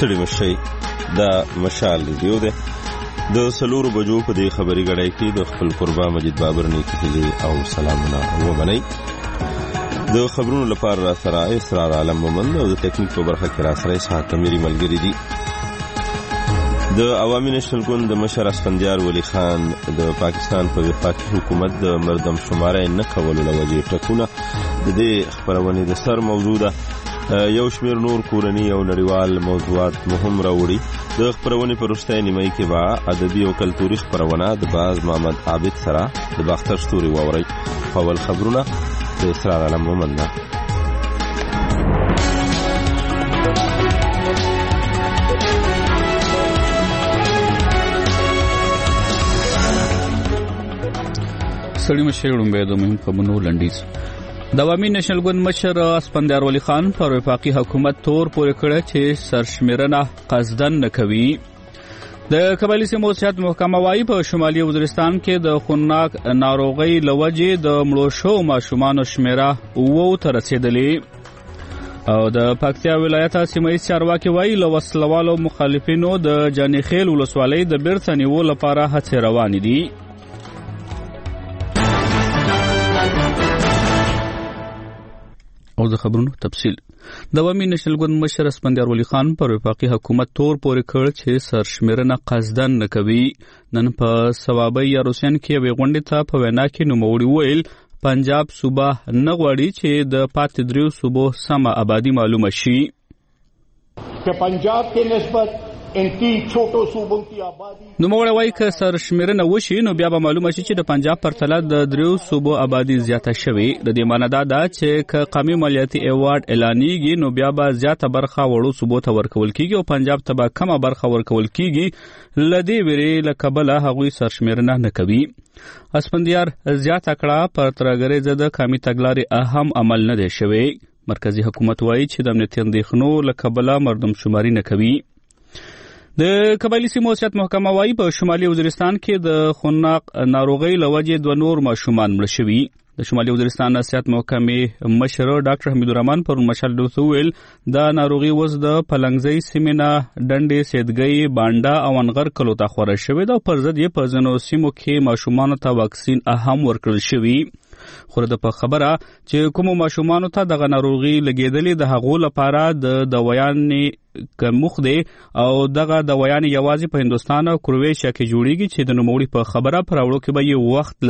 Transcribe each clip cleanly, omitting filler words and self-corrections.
ستړي مشئ دا مشال ریډیو دی. د 4 بجو په دې خبري غړای کې د خپل قربا مجید بابر نیکی هیلې او سلامونه ومنئ. د خبرونو لپاره را سره اسرار عالم مومند او د ټیکنیک په برخه کې را سره اسحاق میری ملګری دي. د عوامي نېشنل ګوند د مشر اسفندیار ولی خان د پاکستان په وفاقي حکومت د مردم شمارای نه کولو له وجې ټکونه د دې خبرونې د سر موضوع ده. یو شمیر نور کورني او نړیوال موضوعات مهم راوړي. د خبرونې په وروستۍ نیمایي کې به ادبي او کلتوري خبرونه د باز محمد عابد سره د باختر ستوري واورئ. اول خبرونه د اسرار عالم مومند ده. سړي مشر وړاندې د مهم خبرونو لنډیز. د عوامي نېشنل ګوند مشر اسفندیار ولی خان پر وفاقي حکومت تور پورې کړ چې سرشمیرنه قصدن نه کوي. د قبایلي سیمو صحت محکمه وايي په شمالي وزیرستان کې د خونناک ناروغۍ لوجې د مړو شو ماشومانو شمیره 9 ته رسیدلې. او د پکتیا ولایت سیمایي چارواکي وايي له وسلوالو مخالفینو د جانخیل ولسوالۍ د بیرته نیولو لپاره هڅې روانې دي. او د خبرونو تفصیل. د عوامي نېشنل ګوند مشر اسفندیار ولی خان پر وفاقي حکومت تور پورې کړ چې سرشمیرنه قصدن نه کوي. نن په ثوابي یا روسیان کې وی غونډې ته په وینا کې نوموړي ویل پنجاب صوبه نه غواړي چې د پاتې دریو صوبو سمه آبادی معلومه شي. کہ پنجاب کے نسبت ان کی چھوٹو صوبوں کی آبادی نوموړی وایي که سرشمیرنه وشي نو بیا به معلومه شي چې د پنجاب پرتله د دریو صوبو آبادی زیاته شوې. د دې معنی دا ده چې که قومي مالیاتي ایوارډ اعلانېږي نو بیا به زیاته برخه وړو صوبو ته ورکول کیږي او پنجاب ته به کمه برخه ورکول کیږي. له دې ویرې له کبله هغوی سرشمیرنه نه کوي. اسفندیار زیاته کړه پر ترهګرۍ ضد قومي تګلارې اهم عمل نه دی شوی. مرکزی حکومت وایي چې د امنیتي اندېښنو له کبله مردم شماري نه کوي. د قبایلي سیمو صحت محکمه وايي په شمالي وزیرستان کې د خونناک ناروغۍ له وجې 2 نور ماشومان مړه شوي. د شمالي وزیرستان صحت محکمې مشر ډاکټر حمیدالرحمن پر مشال ډوته ویل دا ناروغي اوس د پلنګزۍ سیمې نه ډنډې سیدګۍ بانډا او انغر کلو ته خوره شوې ده او پر ضد یې په ځینو سیمو کې ماشومانو ته واکسین هم ورکړل شوي. خو د په خبره چې کومو ماشومانو ته دغه ناروغي لګېدلې د هغو لپاره د دوايانې کموخ دی او دغه دوايانې یوازې په هندوستان او کرویشیا کې جوړیږي چې د نوموړي په خبره پر راوړو کې به یې وخت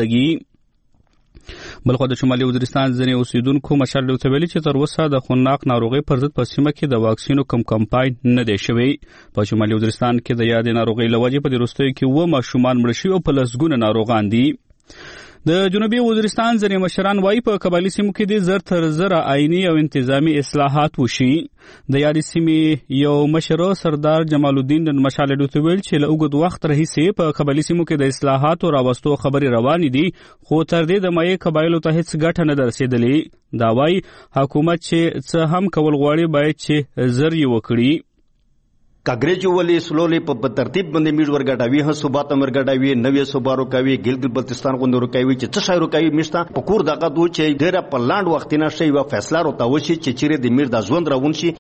لګي. بلخو د شمالي وزیرستان ځینې اوسیدونکو مشال ډوته ویلي چې تر اوسه د خونناک ناروغۍ پر ضد په سیمه کې د واکسینو کوم کمپاین نه دی شوی. په شمالي وزیرستان کې د یادې ناروغۍ له وجې په دې وروستیو کې 9 ماشومان مړه شوي او په لسګونه ناروغان دي. د جنوبي وزیرستان ځینې مشران وايي په قبایلي سیمو کې د 100 تر 1000 آئینی او انتظامی اصلاحات وشي. د یادې سیمې یو مشر سردار جمال الدین د مشال ډوته ویل چې له اوږد وخت راهیسې په قبایلي سیمو کې د اصلاحاتو راوستو خبرې روانې دي خو تر دې د مایع قبایلو ته هیڅ ګټه نه رسېدلې. دا وايي حکومت چې څه هم کول غواړي باید چې زر یې وکړي. کاغریجو ولی سلولې په ترتیب باندې میډ ورګډاوي هم صوبات مرګډاوي نوې صوبا روکاوي ګلګت بلتستان غوندو روکاوي چې څه شای روکاوي مشته په کور دغه دوه چې ډیره په لاند وخت نه شي و فیصله روته وشي چې چیرې د میډ د ژوند راون شي.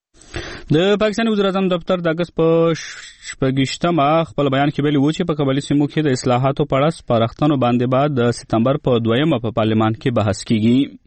د پاکستان وزیر اعظم دفتر د اگست په 28 خپل بیان کې ویلي و چې په قبایلي سیمو کې د اصلاحاتو په اړه سپارښتنو باندې بعد د سپتمبر په 2 په پارلمان کې بحث کیږي.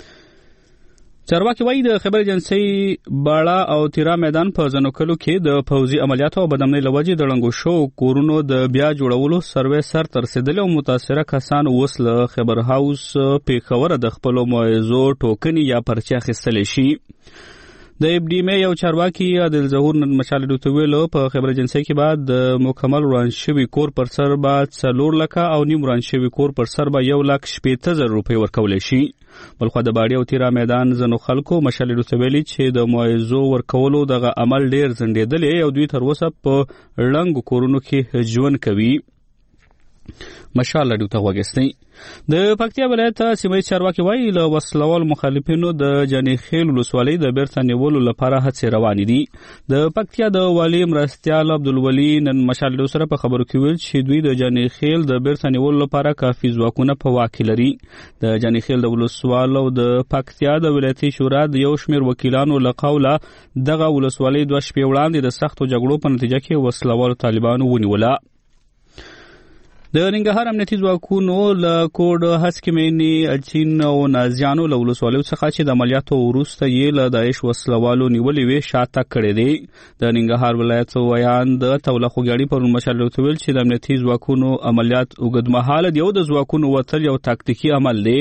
چارواکي وايي د خیبر ایجنسۍ باړه او تیرا میدان په ځینو کلو کې د پوځي عملیاتو او بدامنۍ له وجې د ړنګو شوو کورونو د بیا جوړولو سروې سر ته رسېدلې او متاثره کسان اوس له خیبر هاوس پېښوره د خپلو معایزو ټوکنې یا پرچې اخیستلی شي. د اف ډي مې یو چارواکي عادل ظهور نن مشال ډوته ویلو په خیبر ایجنسۍ کې بعد د مکمل وران شوي کور پر سر به 4 لکه او نیم وران شوي کور پر سر به 1,60,000 روپۍ ورکولی شي. بلخو د باړې او تیرا میدان ځینو خلکو مشال ډوته ویلي چې د معایزو ورکولو دغه عمل ډیر ځنډېدلی او دوی تر اوسه په ړنګو کورونو کې ژوند کوي. مشال رادیو ته وګستئ. د پکتیا ولایت سیمه چارواکي وایي له وسلوال مخالفینو د جانیخیل ولسوالۍ د بیرته نیولو لپاره هڅې روانې دي. د پکتیا د والي مرستیال عبدالولي نن مشال رادیو سره په خبرو کې ویل چې دوی د جانیخیل د بیرته نیولو لپاره کافي ځواکونه په واک کې لري. د جانیخیل د ولسوالو د پکتیا د ولایتي شورا د یو شمېر وکیلانو له قوله دغه ولسوالۍ 2 شپې وړاندې د سختو جګړو په نتیجه کې وسلوالو طالبانو ونیوله. د ننګرهار امنیتي ځواکونو له کوډ هسکمینې اچین او نازیانو له ولسوالیو څخه چې د عملیاتو وروسته یې له داعش وسلوالو نیولې وې شاته کړی دی. د ننګرهار ولایت ویان د توله خوګیاړي پرون مشال رادیو ته ویل چې د امنیتي ځواکونو عملیات اوږدمهاله دي او د ځواکونو وتل یو تاکتیکي عمل دی.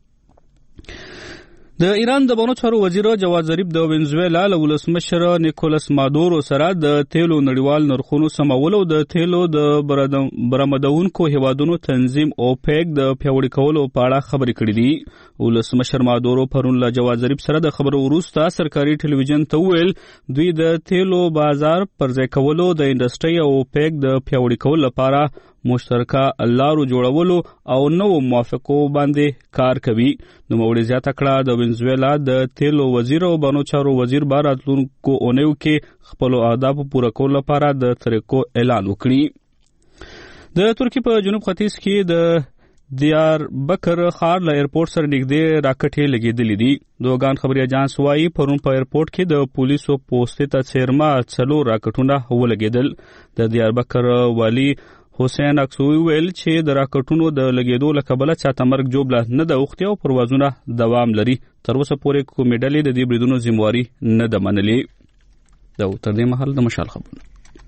د ایران د بانو چارو وزیر جواد ظریف د وینزویلا له ولسمشر نیکولاس مادورو سره د تیلو نړیوال نرخونو سمول او د تیلو د برآمدونکو هیوادونو تنظیم اوپیک د پیاوړي کولو په اړه خبرې کړې دي. ولسمشر مادورو پرون له جواد ظریف سره د خبرو وروسته سرکاري ټلویزیون ته ویل دوی د تیلو بازار پرځای کولو د انډسټري او اوپیک د پیاوړي کولو لپاره مشترکه لارو جوړولو او نوو موافقو باندې کار کوي. نوموړي زیاته کړه د وینزویلا د تیلو وزیر او بانو چارو وزیر به راتلونکو اونیو کې خپلو اهدافو پوره کولو لپاره د طریقو اعلان وکړي. د ترکیې په جنوب ختیځ کې د دیار بکر ښار له ایرپورټ سره نږدې راکټې لګېدلې دي. دوګان خبري اجانس وایي پرون په ایرپورټ کې د پولیسو پوستې ته څیرمه 4 راکټونه ولګېدل. د دیار بکر والی حسین اکسوی ویل چې د راکټونو د لګېدو له کبله چاته مرګ جوړه نه ده اوښتې او پروازونه دوام لري. تر اوسه پورې کومې ډلې د دې بریدونو ذمواري نه ده منلې. دا تر دې مهال د مشال خبرونه.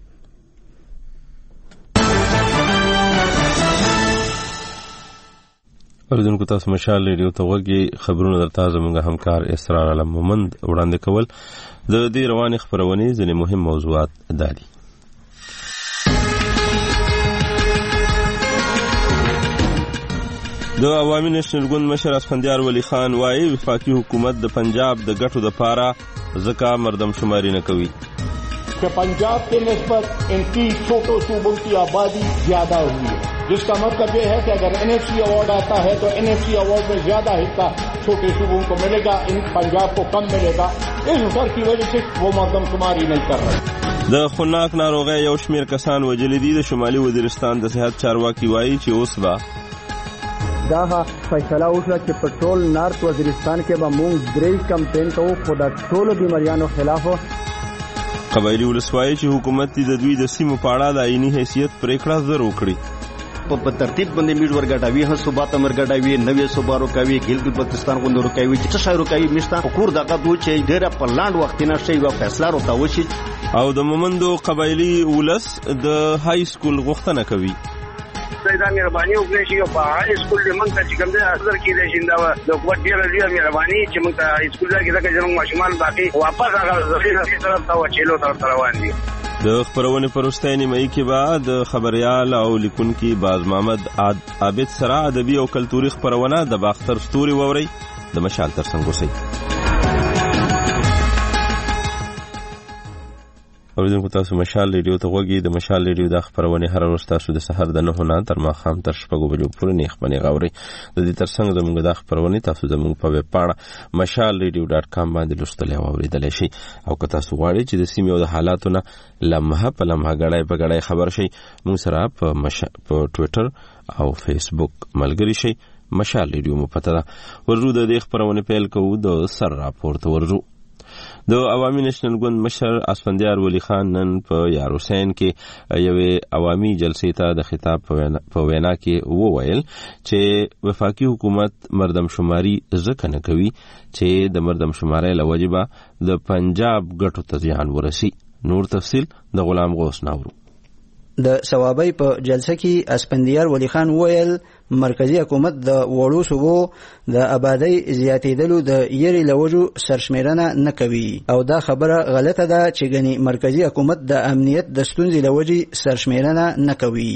اوریدونکو تاسو مشال رادیو ته وګورئ. خبرونه درته زموږ همکار اسرار علم مومند وړاندې کول. د دې روانې خبرونې ځینې مهم موضوعات دي. د عوامي نېشنل ګوند مشر اسفندیار ولی خان وایي وفاقي حکومت د پنجاب د ګټو لپاره ځکه مردم شماري نه کوي کہ پنجاب کے نسبت ان کی چھوٹوں صوبوں کی آبادی زیادہ ہوئی ہے، جس کا مطلب یہ ہے کہ اگر NFC ایوارڈ آتا ہے تو NFC ایوارڈ میں زیادہ حصہ چھوٹے صوبوں کو ملے گا، ان پنجاب کو کم ملے گا. اس اثر کی وجہ سے وہ مردم شماری نہیں کر رہے. د خناق ناروغۍ یو شمېر کسان وژلي دي. د شمالي وزیرستان د صحت چارواکي وایي چې اوس به دا فیصله وشوه چې په ټول نارت وزیرستان کې به موږ 3 کمپین کوو خو د ټولو بیماریانو خلاف. قبایلي ولس وایي چې حکومت د دوی د سیمو په اړه د آئیني حیثیت پریکړه زر وکړي. په ترتیب باندې میډ ورګټاوي هم صوبات مرګټاوي نوې صوبا روکاوي ګلګت بلتستان غوندو روکاوي چې څه روکاوي مشته حکومت دغه دوی چې ډیره په لاند وخت نه شي وا فیصله روته وشي. او د مومندو قبایلي ولس د های سکول غوښتنه کوي. دا مهرباني وکړئ چې په هاي سکول کې موږ ته کوم ځای حاضر کیدای شي دا د حکومت ډیره لویه مهرباني چې موږ ته هاي سکول کې دا چې ماشومان باقي واپس هغه ځای طرف ته وچیلو طرف روان دي. د خبرونې پر وروستۍ نیمایي کې به د خبریال او لیکونکي باز محمد عابد سره ادبي او کلتوري خبرونه د باختر ستوري ووري د مشال تر څنګ اوسئ. اوریدونکو تاسو مشال رادیو ته وګورئ. د مشال رادیو د خبرونې هر ورځ تاسو د سحر د 9 نه تر ماښام تر 6 بجو پورې نه خبرونه غوړي. د دې ترڅنګ زموږ د خبرونې تاسو زموږ په ویب پاڼه mashalradio.com باندې لوستل او اوریدلای شئ. او که تاسو غواړئ چې د سیمې او د حالاتو نه لمحه په لمحه غړای په غړای خبر شئ، موږ سره په ټوئیټر او فیسبوک ملګری شئ. مشال رادیو مو پته ده. ورجو د دې خبرونه پیل کوو. د سر راپورته ورجو. د عوامي نېشنل ګوند مشر اسفندیار ولی خان نن په یار حسین کې یوې عوامي جلسې ته د خطاب په وینا کې وویل چې وفاقي حکومت مردم شماري ځکه نه کوي چې د مردم شمارۍ له وجې به د پنجاب ګټو ته زیان ورسي. نور تفصیل د غلام غوث ناورو. د ثوابۍ په جلسه کې اسفندیار ولی خان وویل مرکزی حکومت د وړو صوبو د آبادی زیاتېدلو د یری لوجو سرشمیرنه نه کوي او دا خبره غلطه ده چې ګنې مرکزی حکومت د امنیت د ستونزې لوجې سرشمیرنه نه کوي.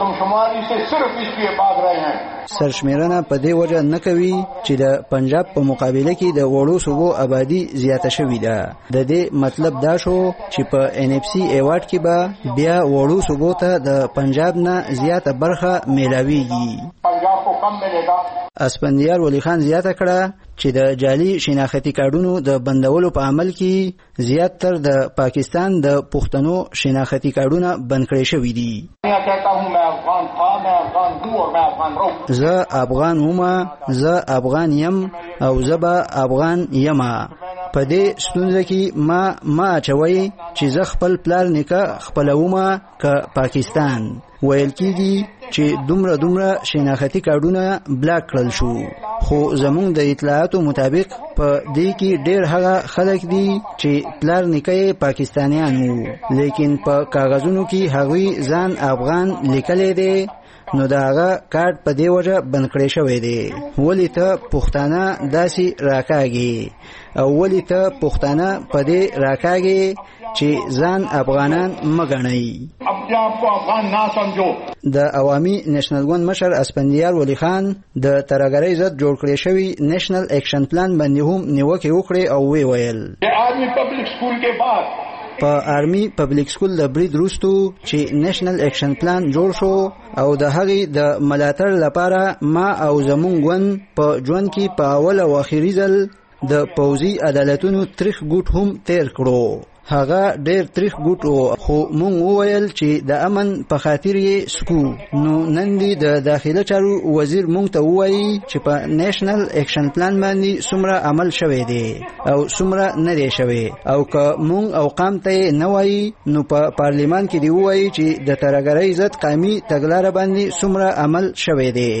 سرشمیرنه په دې وجه نه کوي چې د پنجاب په مقابله کې د وړو صوبو آبادی زیاته شوې ده. د دې مطلب دا شو چې په NFC ایوارډ کې به بیا وړو صوبو ته د پنجاب نه زیاته برخه میلاویږي. اسپندیار ولی خان زیاته کړه چې د جعلي شناختي کارډونو د بندولو په عمل کې زیات تر د پاکستان د پښتنو شناختي کارډونه بند کړي شوي دي. زه افغان وم، زه افغان یم او زه به افغان یم. په دې ستونزه کې ما اچوي چې زه خپل پلار نیکه خپلوم که پاکستان. ویل کېږي چې دومره شناختي کارډونه بلاک کړل شو، خو زمونږ د اطلاعاتو مطابق په دې کې ډېر هغه خلک دي چې پلار نیکه پاکستانیان وو، لیکن په کاغذونو کې هغوی ځان افغان لیکلی دی، نو دا هغه کارت په دې وجه بند کړی شوی دی. ولې ته پښتانه داسې راکاږي او ولې ته پښتانه په دې راکاږي چې ځان افغانان مه ګڼئ. د عوامي نېشنل ګوند مشر اسپندیار ولی خان د ترهګرۍ ضد جوړ کړی شوي نیشنل ایکشن پلان باندې هم نیوکې وکړې او وی ویل په آرمي پبلک سکول د برید وروستو چې نیشنل ایکشن پلان جوړ شو او د هغې د ملاتړ لپاره ما او زمونږ ګوند په ژوند کې په اول او اخري ځل د پوځي عدالتونو تریخ ګوټ هم تیر کړو. هغه ډېر تریخ ګوټ و، خو مونږ وویل چې د امن په خاطر یې سکو. نو نن دی د داخله چارو وزیر مونږ ته ووایي چې په نیشنل ایکشن پلان باندې څومره عمل شوی دی او څومره نه دی شوی، او که مونږ او قام ته یې نه وایي نو په پارلیمان کې دی ووایي چې د ترهګرۍ ضد قومي تګلاره باندې څومره عمل شوی دی.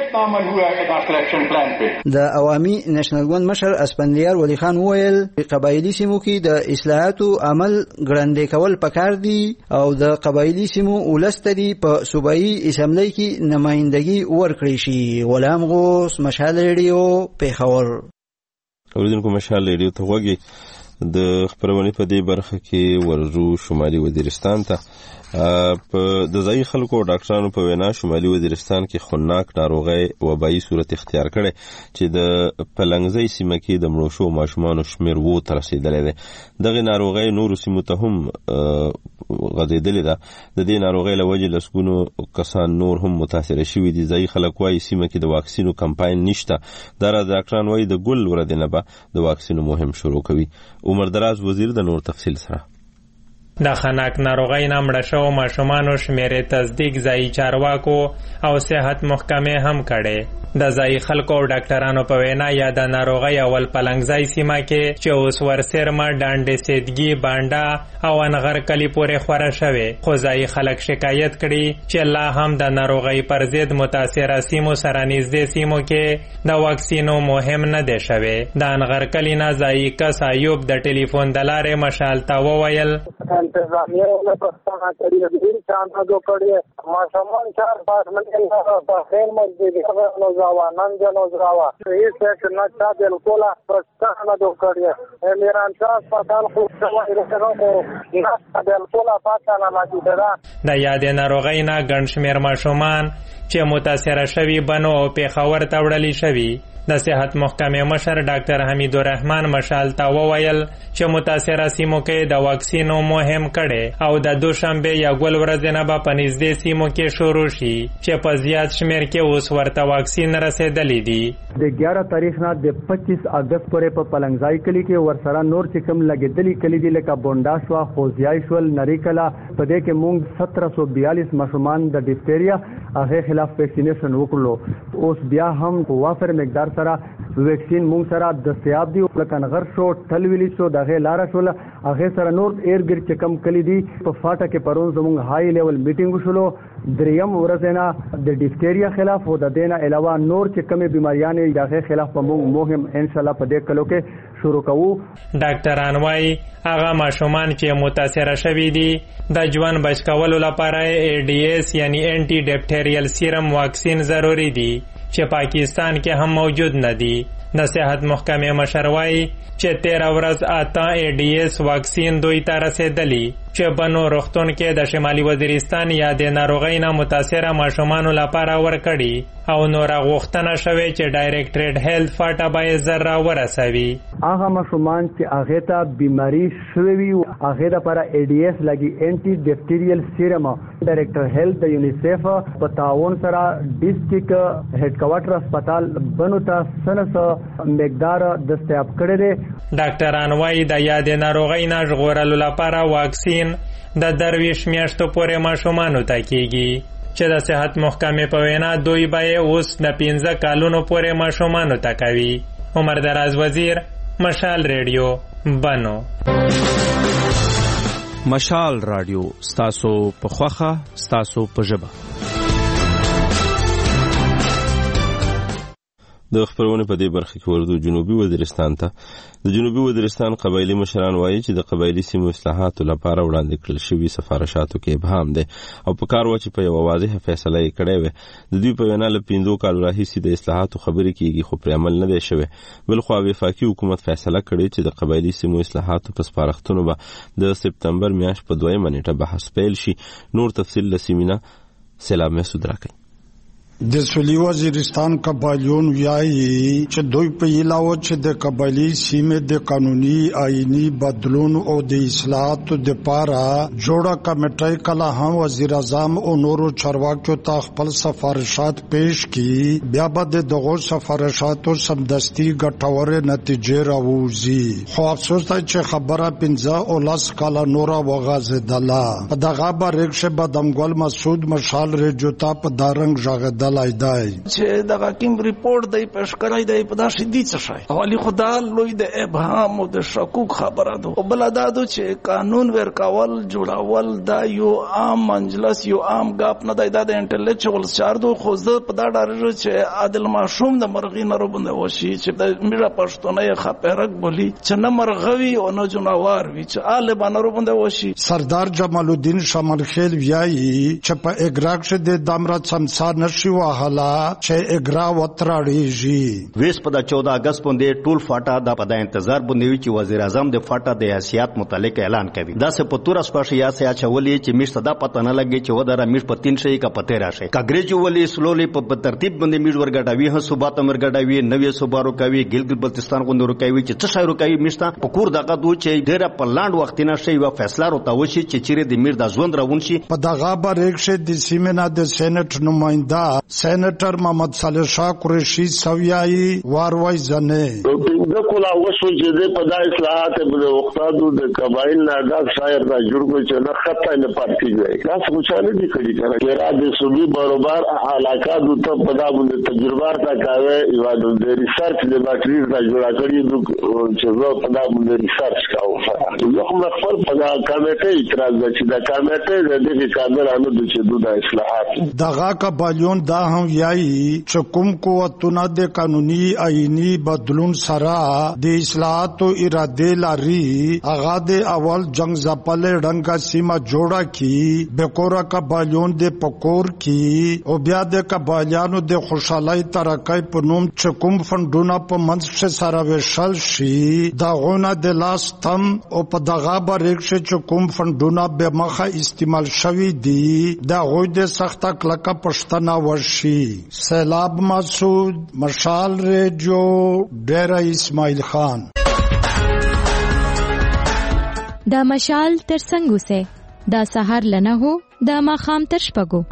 د عوامي نېشنل ګوند مشر اسپندیار ولی خان وویل قبایلي سیمو کې د اصلاحاتو عمل ګړندې کول پکار دي او د قبایلي سیمو ولس ته دي په صوبایي اسمبلی کې نمایندګي ورکړي شي. غلام غوث، مشال ریډیو، پیښور. اوریدونکو مشال ریډیو ته غوږی. د خبرونې په دې برخه کې ورزو شمالي وزیرستان ته د ځایي خلکو او ډاکټرانو په وینا شمالي وزیرستان کې خناک ناروغي وبایي صورت اختیار کړي چې د پلنګزۍ سیمه کې د مړو شوو ماشومانو شمیر وو ته رسېدلی دی. دغه ناروغي نورو سیمو ته هم غځېدلې ده. د دې ناروغۍ له وجې لسګونو کسان نور هم متاثره شوي دي. ځایي خلک وایي سیمه کې د واکسینو کمپاین نشته. دا راز ډاکټران وایي د ګل ورځې نه به د واکسینو مهم شروع کوي. عمر دراز وزیر د نور تفصیل سره د خناک ناروغۍ نه مړه شوو ماشومانو شمیرې تصدیق ځایي چارواکو او صحت محکمې هم کړې. د ځایي خلکو او ډاکټرانو په وینا یا د ناروغۍ اول پلنګزۍ سیمه کې چې اوس ورسېرمه، ډانډې سیدګي، بانډا او انغر کلي پورې خوره شوې، خو ځایي خلک شکایت کړي چې لا هم د ناروغۍ پر ضد متاثره سیمو سره نږدې سیمو کې د واکسینو مهم نه دی شوی. د انغر کلي نه ځایي کس ایوب د ټلیفون د لارې مشال ته وویل انتظامیه نے پښتنه کړی دی چې اندازو کړی ماشومان 4-5 منټه په خیر مسجد نو ځوانان جنو زراوا هیڅ څه نه چا بالکل پښتنه دو کړی میران تاسو پاتال خو څه ورسره کو نه بالکل پاتانه لاګی دا د یاد ناروغۍ نه ګڼ شمېر ماشومان چې متاثره شوي بنو او پیښور ته وړل شوي. د صحت محکمې مشر ډاکټر حمید الرحمن مشال ته وویل چې متاثره سیمو کې د واکسینو مهم کړي او د دوشنبه یا ګل ورځې نه به په نږدې سیمو کې شروع شي چې په زیات شمېر کې اوس ورته واکسین رسېدلی دي. د 11 تاریخ نه د 25 اگست پورې په پلنګزای کلی کې ورسره نور چې کوم لګېدلي کلی دي لکه بونډا شو، خوزیای شول، نری کلا، په دې کې موږ 1742 ماشومان د ډیفتیریا هغه خلاف ویکسینیشن وکړو. اوس بیا هم په وافر مقدار سره ویکسین مونږ سره دستیاب دي لکه نغر شو ټلویلی شو دغه لار شو هغه سره نور ایرګر چې کم کلی دي په فاټه کې پرون زموږ های لیول میټینګ شولو دریم ورځ د ډیفتیریا خلاف او د دینه علاوه نور چې کومه بیماریاں دغه خلاف په مونږ مهم ان شاء الله په دې کلو کې شروع کوو. ډاکټران وايي هغه ماشومان چې متاثر شوي دي د ژوند بچ کولو لپاره ADS یعنی انټي ډیپټیریل سیرم واکسین ضروری دي چې پاکستان کې هم موجود نه دي. د صحت محکمې مشر وايي چې 13 ورځ 8 ADS واکسین دوی ته رسیدلی چې بنو روغتون کې د شمالي وزیرستان یا د ناروغۍ نه متاثره ماشومانو لپاره ورکړي او نور غوښتنه شوې چې ډایریکټریټ هیلث فاټا باید زر ورسوي. هغه ماشومان چې هغه ته بیماری شوی وي هغه لپاره ADS لګي انټي ډیپټیریل سیرم ډایریکټر هیلث د یونیسیف په تعاون سره ډیسټریکټ هډ کوارټر هسپتال بنو ته سنس مقدار دستیاب کړی دی. ډاکټران وايي د یادې ناروغۍ نه ژغورلو لپاره واکسین د 23 میاشتو پورې ماشومانو ته کیږي چې د صحت محکمې په وینا دوی به اوس د 15 کالونو پورې ماشومانو ته کوي. عمر دراز وزیر، مشال ریډیو، بنو. مشال رادیو ستاسو په خوخه ستاسو په ژبه. د خبرونه په دې برخه کې ورته جنوبي وزیرستان ته د جنوبي وزیرستان قبایلی مشران وایي چې د قبایلی سیمو اصلاحاتو لپاره وړاندې کړل شوی سفارشاتو کې ابهام دی او په کار و چې په یو واضحه فیصله یې کړې وي. د دوی په وینا له 15 کال راهیسې د اصلاحاتو خبرې کیږي خو پر عمل نه دی شوی. بل خو وفاقي حکومت فیصله کړې چې د قبایلی سیمو اصلاحاتو په سپارښتنو به د سپتمبر میاشت په 2 نیټه بحث پیل شي. نور تفصیل لسیمینا سلام مسعود راکړي. د سویلي وزیرستان قبایلیون وایي چې دوی په علاوه چې د قبایلی سیمې د قانوني آئینی بدلون او د اصلاحاتو د پاره جوړه کمیټه کله هم وزیر اعظم او نورو چارواکو ته خپل سفارشات پیش کړي بیا به دغه سفارشاتو سمدستي ګټورې نتیجې راوځي. خو افسوس دی چې خبره 15 او 10 کاله نور وغځېدله. په دغه باریکشه بدمګل مسعود مشال ریډیو ته په دارنګ ژغېدل چې دغه کوم ریپورت دی پېښ کړی دی په داسې دي څه شي اولی خدا لوی د ابهام او د شکوک خبره ده او بل دا چې قانون ورکول جوړول دا یو عام مجلس یو عام غاپ نه دی دا د انټلیکچوال چارډو خو زه په دا ډار چې عادل معصوم د مرغی نه روبنده وشي چې د میرا پښتونې خپرک بولی چې نه مرغوي او نه جنوار وي چې آل باندې روبنده وشي. سردار جمال الدین شمالخیل وایي چې په اګراک شه د دامرا سمسار نشي حالا چې اګرا وتراړيږي. ویس په 14 اگست باندې ټول فاټا د پدا انتظار باندې چې وزیر اعظم د فاټا د حیثیت متعلق اعلان کوي. دا سه په تور اسپاش یا سه چولې چې میش صدا پته نه لګي چې ودره میش په 3 شي کا پته راشه کاګریج ولې سلولې په ترتیب باندې میش ورګټاوي هه صوبات امرګټاوي نوې صوبارو کوي ګلګت بلتستان غوندو کوي چې څه شایرو کوي میشته په کور دغه دوه چې ډیره په لاند وخت نه شي وا فیصله راته وشي چې چیرې د میر د ژوند راون شي. په دغه باریکشه د سیمنا د سېنات نمائنده سینیټر محمد صالح شاه قریشی سویایی واروي زنه د کولا وشو چې د پدا اصلاحات په وختادو د قبایل نه دا شاعر دا جوړ کو چې نه خطا نه پاتې دی دا څه چاله دي کړی چې را د صوبې برابر علاقات ته پدا باندې تجربه تا کاوه یو د ریسرچ لیبارټریز دا جوړ کړی چې زه پدا باندې ریسرچ کاوه زه هم خپل پدا کمیټه اعتراض چې دا کمیټه د دې کارګرانو د چې د اصلاحات دغه قبایلیون دا هم یایي چې کوم قوتونه د قانوني آئینی بدلون سره د اصلاحاتو اراده لري هغه د اول جنگ ځپل ډنګه سیمه جوړه کی بکورا قبایلیون د پکور کی او بیا د قبایلیانو د خوشحالي ترقۍ په نوم چې کوم فندونه په منځ سره وشل شي دا غونه د لاستم او په دغه باریکشه چې کوم فندونه به مخه استعمال شوی دي دا غوډه د سخته کلکه پښتنه ورشي. سیلاب مسعود مشال ریډیو ډیره اسماعیل خان. دا مشال تر څنګه سه دا سحر لنه هو دا ماخام تر شپګو.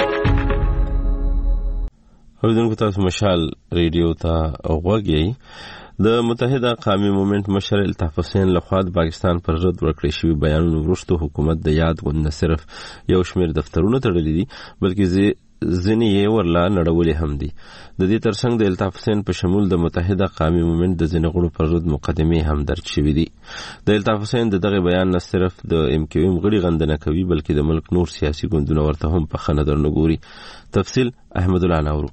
اوریدونکو تاسو مشال ریډیو ته وګورئ. د متحده قومي مومنت مشر الطاف حسین لخوا د پاکستان پر رد ورکړی شوی بیانونو وروسته حکومت د یاد غوند نه صرف یو شمېر دفترونه تړلي دي بلکې ځینې یې ورلا نړولې هم دي. د دې ترڅنګ د الطاف حسین په شمول د متحده قومي مومنټ د ځینې غړو پر ضد مقدمې هم درج شوې دي. د الطاف حسین دغه بیان نه صرف د ام کیو ایم غړي غندنه کوي بلکې د ملک نور سیاسي ګوندونه ورته هم په ښه نظر نه ګوري. تفصیل احمد الله نورو.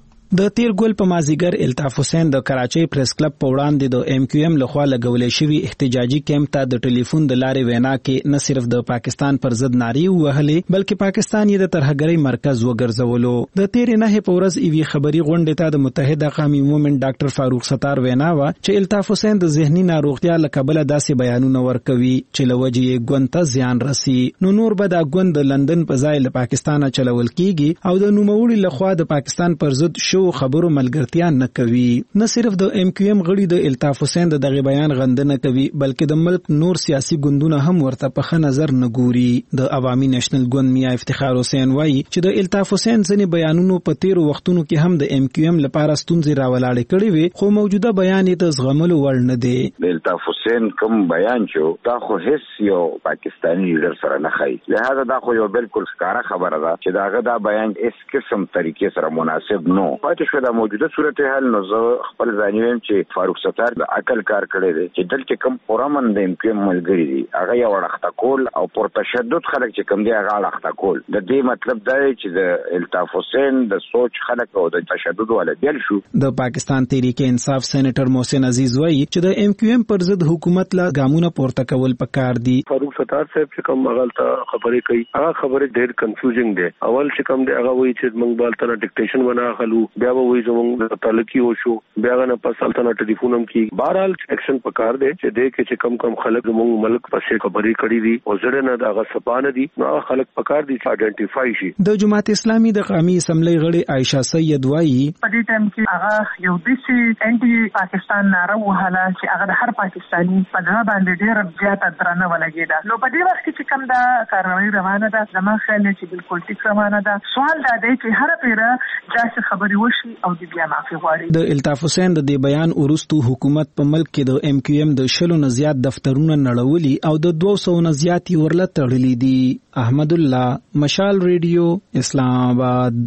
د تیر ګل په مازیګر الطاف حسین د کراچۍ پریس کلب په وړاندې د ام کیو ایم لخوا لګولې شوی احتجاجي کیمپ ته د ټلیفون د لارې وینا کې نه صرف د پاکستان پر ضد نارې وهلې بلکې پاکستان یې د ترهګرۍ مرکز وګرځولو. د تیر نه په ورځ ایوي خبري غونډې ته د متحده قومي مومنټ ډاکټر فاروق ستار وینا و چې الطاف حسین د ذهني ناروغتیا له کبله داسې بیانونه ورکوي چې لوجې یې ګوند ته زیان رسي. نو نور به دا ګوند د لندن په ځای له پاکستانه چلول کیږي او د نوموړي لخوا د پاکستان پر ضد شو خبرو ملګرتیا نه کوي. نه صرف د ام کیو ایم غړي د الطاف حسین دغه بیان غندنه کوي بلکې د ملک نور سیاسي ګوندونه هم ورته په ښه نظر نه ګوري. د عوامي نېشنل ګوند میا افتخار حسین وایي چې د الطاف حسین ځینې بیانونو په تیرو وختونو کې هم د ام کیو ایم لپاره ستونزې راولاړې کړې وي خو موجوده بیان یې د زغملو وړ نه دی. د الطاف حسین کوم بیان چې دا خو هیڅ یو پاکستاني لیډر سره نه ښایي، لهدا دا خو یو بالکل ښکاره خبره ده چې داغه دا بیان هیڅ قسم طریقې سره مناسب نه پاتې شو. د موجوده صورتحال نو زه خپل ځانیم چې فاروق ستار د عقل کار کړی دی چې دلته کوم پرامن د ام کیو ایم ملګری دي هغه یو وړخته کول او پر تشدد خلک چې کوم دی هغه وړخته کول. د دې مطلب دا دی چې د الطاف حسین د سوچ خلک او د تشدد ولا بیل شو. د پاکستان تحریک انصاف سېنیټر محسن عزیز وایي چې د ام کیو ایم پر ضد حکومت لا ګامونه پورته کول پکار دي. فاروق ستار صاحب چې کوم غلطه خبرې کوي هغه خبرې ډېر کنفیوزینګ دي. اول چې کوم دی هغه وایي چې موږ بالته ډیکټیشن بنا خلو بیا وایي زموږ تعلقي و شو بیا نه پس التنا ټلیفون هم کی بهرحال ایکشن پکار دی چې دې کې چې کم خلک زموږ ملک پسې خبرې کړې دي او زړه نه دغه سپانه دي نو خلک پکار دي چې آئیډنټیفای شي. د جماعت اسلامي د قومي اسمبلی غړي عائشہ سید وایي په دې ټایم کې هغه یو داسې انټي پاکستان ناره وهله چې هغه د هر پاکستاني په ځای باندې ډېر زیاته درنه ولګېده. نو په دې وخت کې چې کوم دا کاروایی روانه ده زما خیال دی چې بالکل ټیک روانه ده. سوال دا دی چې هر پیره جاسه خبرې وشي او د بیا معافي غواړي. د الطاف حسین د دې بیان وروسته حکومت په ملک کې د ام کیو ایم د 60 نه زیات دفترونه نړولي او د 200 نه زیات ورله تړلي دي. احمد الله، مشال ریډیو، اسلام آباد.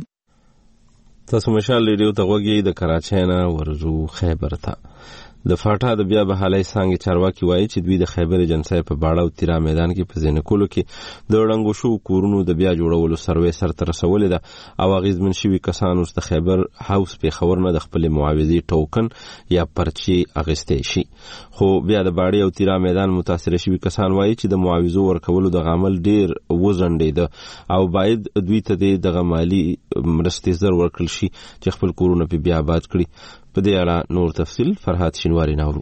تاسو مشال ریډیو ته غوږی د کراچۍ نه ورزو خیبر ته. د فاټا د بیا بحالۍ څانګې چارواکي وایي چې دوی د خیبر ایجنسۍ په باړه او تیرا میدان کې په زینکولو کې د ړنګو شو کورونو د بیا جوړولو سروې سرته رسولې ده او اغیزمن شوي کسان اوس د خیبر هاوس پېښور نه د خپلې معاوضې ټوکن یا پرچې اخیستی شي. خو بیا د باړې او تیرا میدان متاثره شوي کسان وایي چې د معاوضو ورکولو دغه عمل ډېر وځنډېده او باید دوی ته دغه مالي مرستې زر ورکړل شي چې خپل کورونه په بیا آباد کړي. په دې اړه نور تفصیل فرهاد شینواری نورو.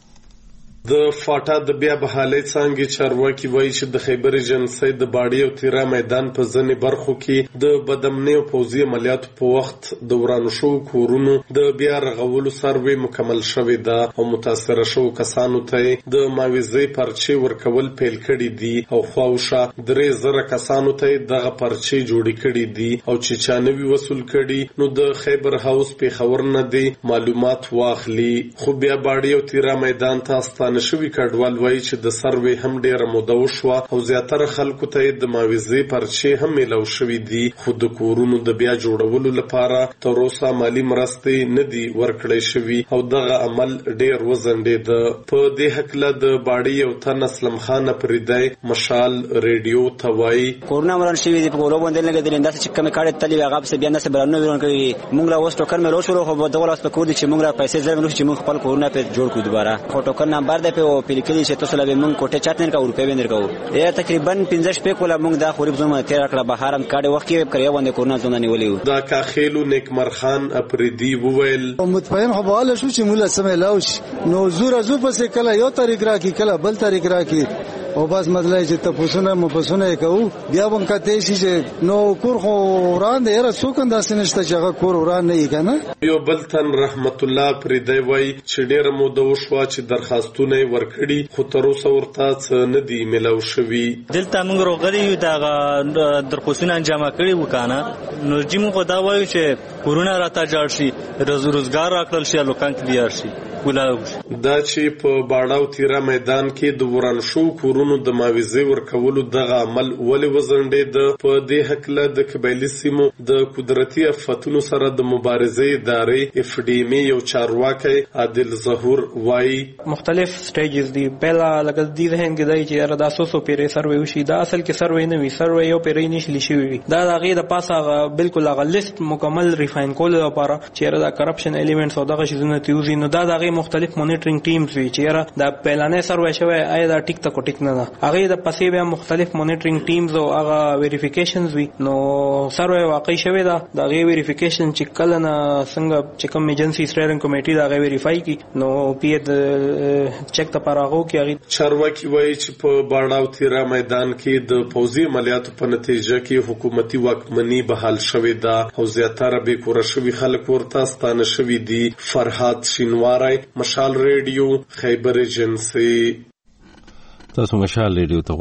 د فاټا د بیا بحالۍ څانګې چارواکي وایي چې د خیبر ایجنسۍ د باړې او تیرا میدان په ځینې برخو کې د بدامنۍ او پوځي عملیاتو په وخت د ورانو شوو کورونو د بیا رغولو سروې مکمل شوې ده او متاثره شوو کسانو ته د معاوضې پرچې ورکول پیل کړي دي او خواوشا 3000 کسانو ته دغه پرچې جوړې کړي دي او چې چا نوي وصول کړي نو د خیبر هاوس پېښور نه دی معلومات واخلي. خو بیا باړې او تیرا میدان ته نشوي کډوال وایي چې د سروې هم ډیره موده وشوه او زیاتره خلکو ته د معاوضې پرچې هم میلاو شوي دي خو د کورونو د بیا جوړولو لپاره تر اوسه مالي مرستې نه دي ورکړی شوي او دغه عمل ډیر وځنډېده. په دې هکله د باړې یو تن اسلم خان پریدی مشال ریډیو ته وایي کورونه وران شوي دي په کورو باندې لګېدلې داسې چې کمې کاڼې تللې هغه پسې بیا نسې برانونه ویرون کړي. موږ لا اوس ټوکن میلاو شولو خو دغه لاس په کور دي چې موږ را پیسې زر میلو چې موږ خپل کورونه پرې جوړ کړو دوباره خو ټوکن نمبر دی په پیلیکلی چې تاسو لبه مونږ کوټه چاتنر کا روپے وینر کو یا تقریبا 15 شپې کوله مونږ دا خوري زما 13 کړه بهارم کاډه وخت کې کړیا باندې کورونه ځونه نیولیو. دا کاخیلو نیکمر خان اپریدی وویل مطمئن حواله شو چې مولا سمې لاوش نو زور ازو پسې کله یو طریق راکی کله بل طریق راکی او بس مطلب چې تاسو مفسونه کوو بیا هم کته شي چې نو کور خو وران دی را څوک انداز نشته چې هغه کور وران نه کنه. یو بل تن رحمت الله پریدی وای چې ډیره موده وشوه چې درخواستونه ورکړي خو تر اوسه ورته څه نه دی ملاو شوي. دلته موږ روغلي دا درخواستونه انجام کړي وکانه نو چې موږ دا وایو چې کورونه راته جوړ شي، روزګار راکړل شي، لوکان کلیار شي. دا چې په باړاو تیرا میدان کې د وران شو کورونو د معاوضې ورکولو دغه عمل ولې وزنډېد، په دې هکله د قبایلي سیمو د قدرتي آفتونو سره د مبارزې ادارې FDM یو چارواکی عادل ظهور وایي مختلف سټیجز دي. پهلا لکه دې ذهن کې دی چې دا 100 پیرې سروې وشي، دا اصل کې سروې نه وي، سروې یو پیرې نشي شوی وي. دا هغه د پاسه بالکل هغه لیست مکمل ریفاین کول لپاره چې دا کرپشن الیمنټس او دغه شیزونه تیوزي، نو دا دغه مختلف مانیټرینګ ټیمز وی چې دا پهلانه سروې شوی آیا دا ټیک تک ټیک نه ده، هغه د پسې بیا مختلف مانیټرینګ ټیمز او هغه ویریفیکیشنز وی. نو سروې واقعي شوی دا د ویریفیکیشن چې کله نه څنګه چې کوم ایجنسی سټیرینګ کمیټي دا ویریفای کی نو پی د چک ته پراغو کې هغه چارواکي وایي چې په باړاو تیرا میدان کې د پوځي عملیاتو په نتیجه کې حکومتي واکمني بحال شوې ده او زیاتره به کور شوی خلک ورته ستانه شوی دي. فرحات شینواری، مشال ریډیو، خیبر ایجنسی. تاسو مشال ریډیو ته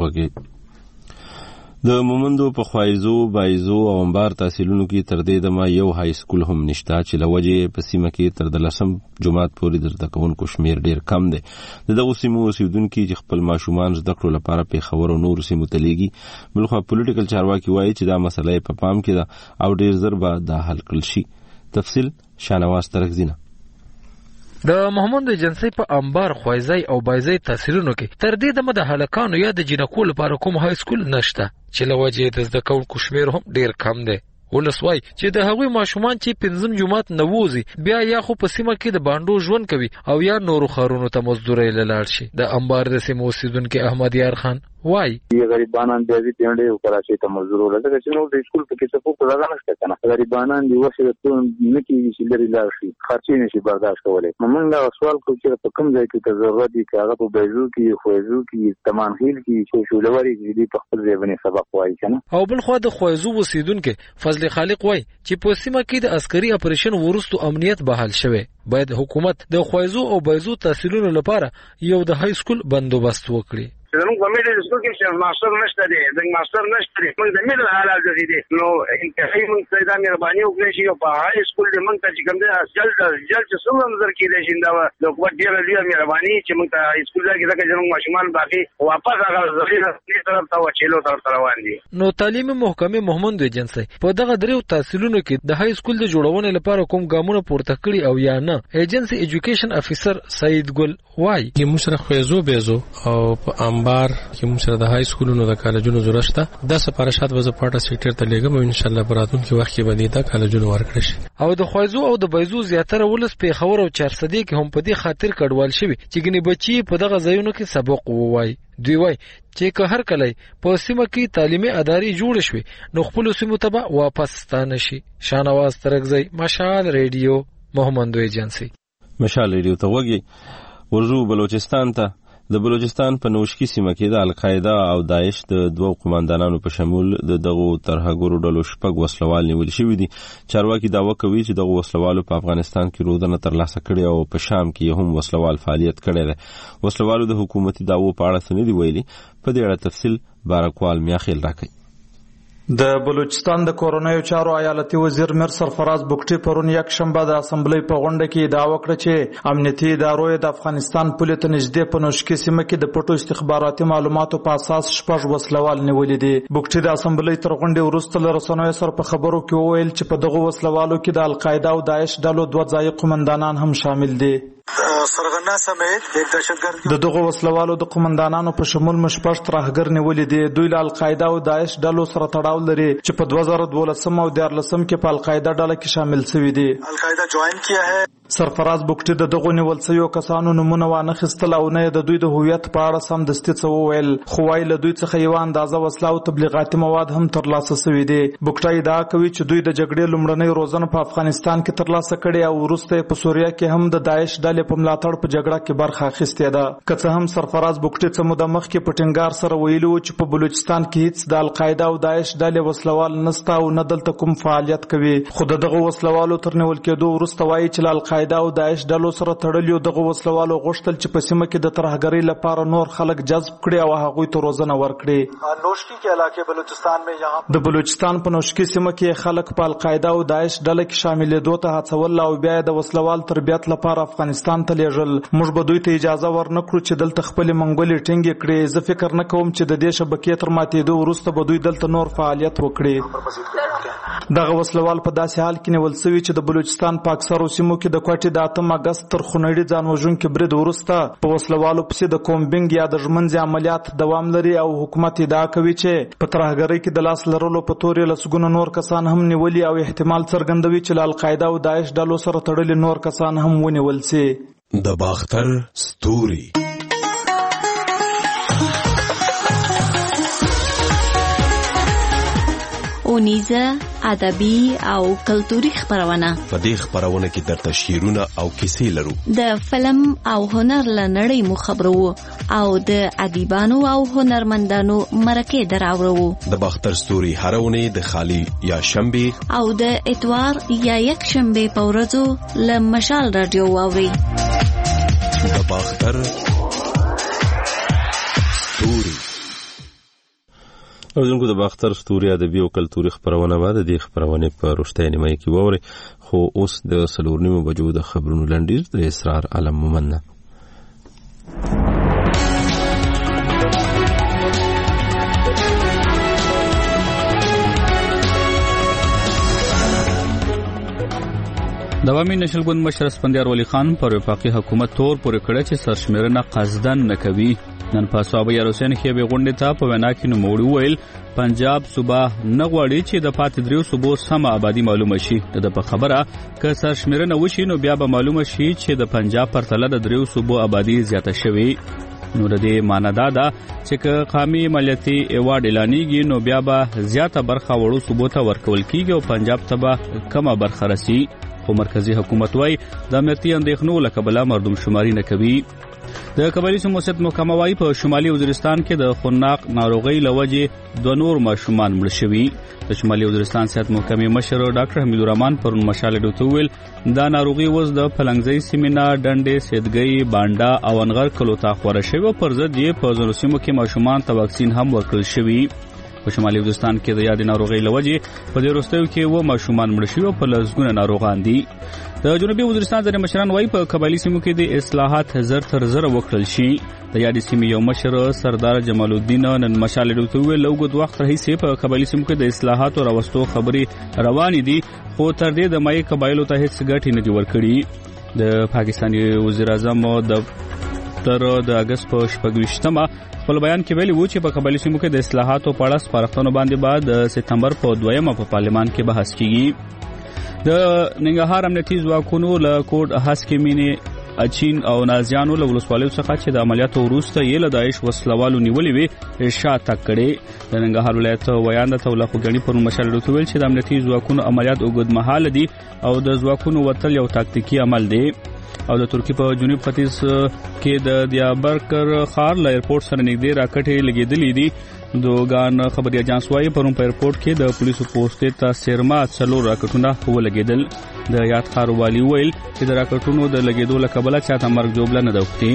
وګورئ. د مومندو په خوایزو، بایزو او انبار تحصیلونو کې تر دې دمه یو های سکول هم نشته چې لوجه په سیمه کې تر 10 جماعت پورې درته کوونکو شمیر ډیر کم دی. دغه سیمو اوسیدونکو چې خپل ماشومان زده کړو لپاره په خبرو نور سیمو تلېږي. بلخو پولیټیکل چارواکي وایي چې دا مسله په پام کې ده او ډیر زر به دا حل کړل شي. تفصیل شانواز ترکزینه. د محمد ایجنسی په انبار، خوایزی او بایزی تحصیلونو کې تر دې دمه د هلکانو یا د جنکو لپاره کوم های سکول نشته چې لوجه د زده کوونکو شمیر هم ډیر کم دی. ولسوای چې د هغوی ماشومان چې 5 جماعت نووزي بیا یا خو په سیمه کې د باندو ژوند کوي او یا نورو خارونو ته مزدوري لاړ شي. د انبار د سیمو اوسیدونکو احمد یار خان وای غریبانان د دې پیډې او کراچۍ ته مزدور لږه چې نو د سکول په کې څه په لږه نشته کنه. غریبانان دی وسه ته نکي چې لري لاړ شي، خرچې نشي برداشت کولای. موږ دا سوال کوو چې په کوم ځای کې ضرورت دي چې هغه په بایزو کې، خوایزو کې، تمانخیل کې چې شولوري دې په خپل ځای باندې سبق وایي کنه. او بل خو د خوایزو اوسیدونکو فضل خالق وای چې په سیمه کې د عسکري اپریشن ورستو امنیت بحال شوه، باید حکومت د خوایزو او بایزو تحصیلونو لپاره یو د های سکول بندوبست وکړي. زموږ په میډل سکول کې چې ماستر نشته دی، د ماستر نشته دی، موږ د میډل حالات دي نو انتهایی موږ ته دا مهرباني وکړئ چې په های سکول کې موږ ته چې کوم دی جلد څنګه نظر کېدای شي دا د حکومت ډیره لویه مهرباني چې موږ ته های سکول کې ځکه چې موږ ماشومان باقي واپس هغه ځای طرف ته وچیلو طرف روان دي. نو تعلیمي محکمې محمد ایجنسی په دغه دریو تحصیلونو کې د های سکول د جوړونې لپاره کوم ګامونه پورته کړي او یا نه. ایجنسی ایجوکیشن افیسر سعید ګل وای چې موږ خویزو بیزو او په انبار کې موږ سره د های سکولونو د کالجونو ضرورت شته. د سپارښت وځ پټه سیکټر ته لګم او ان شاء الله براتون کې وخت کې باندې دا کالجونو ورکړي شي. او د خویزو او د بایزو زیاتره ولس په خبر او چارسدي کې هم په دې خاطر کډوال شوی چې ګنې بچي په دغه ځایونو کې سبق ووایي. دوی وای چې که هر کله په سیمه کې تعلیمي ادارې جوړ شوي نو خپل سیمو ته واپس ستانه شي. شانواز ترکزی، مشال ریډیو، محمد ایجنسی. مشال ریډیو ته وګي. ورزو بلوچستان ته. د بلوچستان په نوشکی سیمه کې د القاعده او داعش د دوه قوماندانانو په شمول دغه ترهګرو ډلو شپږ وسلوال نیول شوي دي. چارواکي دعوه کوي چې دغه وسلوالو په افغانستان کې روزنه ترلاسه کړې او په شام کې هم وسلوال فعالیت کړی دی. وسلوالو د حکومتي دعوو په اړه څه نه دي ویلي. په دې اړه تفصیل بارکوال میاخیل راکړي. د بلوچستان د کورونیو چارو ایالتي وزیر میر سرفراز بوکټي پرون یک شنبه د اسمبلی په غونډه کې ادعا وکړه چې امنیتي ادارو د افغانستان پولې ته نږدې په نوشکی سیمه کې د پټو استخباراتي معلوماتو په اساس شپږ وسلوال نیولې دي. بوکټي د اسمبلی تر غونډې وروسته له رسنیو سره په خبرو کې وویل چې په دغه وسلوالو کې د القاعده او داعش ډلو دوه ځایي قومندانان هم شامل دي. سرغنا سمیت یک دهشتګرد د دغه وسلوالو د قومندانانو په شمول مشپږ ترهګر نیولې دي. دوی له القاعده او داعش ډلو سره تړاو لري چې په 2012 او 2014 کې په القاعده ډله کې شامل شوي دي. القاعده جوائن کیا ہے. سرفراز بوکټي د دغه نیول شویو کسانو نمونه وانه خستل او نه د دوی د هویت په اړه سم دستي څه وویل، خو وايي له دوی څخه یو اندازه وسله او تبلیغاتي مواد هم ترلاسه شوي دي. بوکټي ادعا کوي چې دوی د جګړې لومړنۍ روزنه په افغانستان کې ترلاسه کړې او وروسته په سوریه کې هم د داعش ډلې په ملاتړ په جګړه کې برخه اخیستې ده. که څه هم سرفراز بوکټي څه موده مخکې په ټینګار سره ویلي و چې په بلوچستان کې هیڅ د القاعده او داعش ډلې وسلوال نسته او نه دلته کوم فعالیت کوي، خو دغه وسلوالو تر نیول کېدو وروسته وايي چې القاعده او داعش ډلو سره تړلي دغه وسلوالو غوښتل چې په سیمه کې د ترهګرۍ لپاره نور خلک جذب کړي او هغوی ته روزنه ورکړي. نوشکی کے علاقے بلوچستان میں یہاں د بلوچستان په نوشکی سیمه کې خلک په القاعده او داعش ډله کې شاملېدو ته هڅول او بیا د وسلوال تربیت لپاره افغانستان ته لیږل. موږ به دوی ته اجازه ورنکړو چې دلته خپل منګولې ټینګې کړي. زه فکر نه کوم چې د دې شبکې تر ماتېدو وروسته به دوی دلته نور فعالیت وکړي. دغه وسلوال په داسې حال کې نیول شوي چې د بلوچستان په اکثرو سیمو کې د کوټې د 8 اګست تر خونړي ځان وژونکي برید وروسته په وسلوالو پسې د کومبینګ یا د ژمنځي عملیات دوام لري او حکومت ادعا کوي چې په ترهګرۍ کې د لاس لرلو په تور یې لسګونه نور کسان هم نیولي او احتمال څرګندوي چې له القاعده او داعش ډلو سره تړلي نور کسان هم ونیول شي. د باختر ستوري اونیزه ادبي او کلتوري خبرونه. په دې خبرونه کې درته شعرونه او کیسې لرو. د فلم او هنر لنړۍ مو خبرو او د ادیبانو او هنرمندانو مرکه دراوړو. د باختر ستوري هرونه د خالی یا شنبه او د اتوار یا یک شنبه په ورځو له مشال رادیو واوري. د باختر ستوري اوزونکو د باختر ستوري ادبي او کلتوري خبرونه بعد د خبرونه په روشتۍ نیمه کې ووري. خو اوس د 4:30 بجو د خبرونو لنډیز د اسرار علم مومنه. د عوامي نشل ګوند مشر اسفندیار ولی خان پر وفاقي حکومت تور پورې کړه چې سرشمیرنه قصدن نه کوي. نن په صوبه یاروسین کې به غونډه ته په وینا کې نو موړ ویل پنجاب صوبه نه غواړي چې د پاتې دریو صوبو سم آبادی معلومه شي. د په خبره که سرشمیرنه وشي نو بیا به معلومه شي چې د پنجاب پرتله د دریو صوبو آبادی زیاته شوي. نو د دې معنی دا ده چې که قومي مالیاتي ایوارډ اعلانېږي نو بیا به زیاته برخه وړو صوبو ته ورکول کیږي او پنجاب ته به کمه برخه رسي. خو مرکزی حکومت وای د امنیتي اندېښنو له کبله مردم شماري نه کوي. د قبایلی سموسیت محکمه وای په شمالي وزیرستان کې د خناق ناروغۍ لوجې 2 نور ماشومان مړ شوي. د شمالي وزیرستان صحت محکمې مشر ډاکټر حمید الرحمن پرون مشاله ډوتویل دا ناروغي وز د فلنګزۍ سیمینا ډنډې سیدګۍ بانډا او انغر کلو تا خوره شوی پر ضد یې په ځینو سیمو کې ماشومان ته واکسین هم ورکړل شوی. په شمالي وزیرستان کې د یاد ناروغۍ لوجې په دې وروستیو کې و ماشومان مړ شوي او په لسګونه ناروغان دي. د جنوبي وزیرستان ځینې مشران وایي په قبایلي سیمو کې د اصلاحات زر تر زره وکړل شي. د یادې سیمې یو مشر سردار جمال الدین نن مشال ډوته ویل لوګد وخت راهیسې په قبایلي سیمو کې د اصلاحات او راوستو خبرې روانې دي خو تر دې د مای قبایلو ته هیڅ ګټه نه دی ورکړي. د پاکستاني وزیر اعظم د اگست په 28مه خپل بیان کې ویلي و چې په قبایلي سیمو کې د اصلاحاتو په اړه سپارښتنو باندې بعد د سپتمبر په 2مه په پارلمان کې بحث کیږي. د ننګرهار امنیتي ځواکونو له کوټ هسکې مینې اچین او نازیانو له ولسوالیو څخه چې د عملیاتو وروسته یې له داعش وسلوالو نیولې وي شاته کړې. د ننګرهار ولایت ویان د توله خوګنی پر مشال ډوته ویل چې د امنیتي ځواکونو عملیات اوږدمهاله دي او د ځواکونو وتل یو تاکتیکي عمل دی. او د ترکی په جنوب ختیځ کې د دیابرکر خار له ایرپورټ سره نږدې راکټې لګېدلې دي. دوګان خبري اجانس وايي پرون په ایرپورټ کې د پولیسو پوسټ ته سرما 4 راکټونه ولګېدل. د یاد خار والی ویل چې د راکټونو د لګېدو له کبله چاته مرګ جوړه نه دوختي.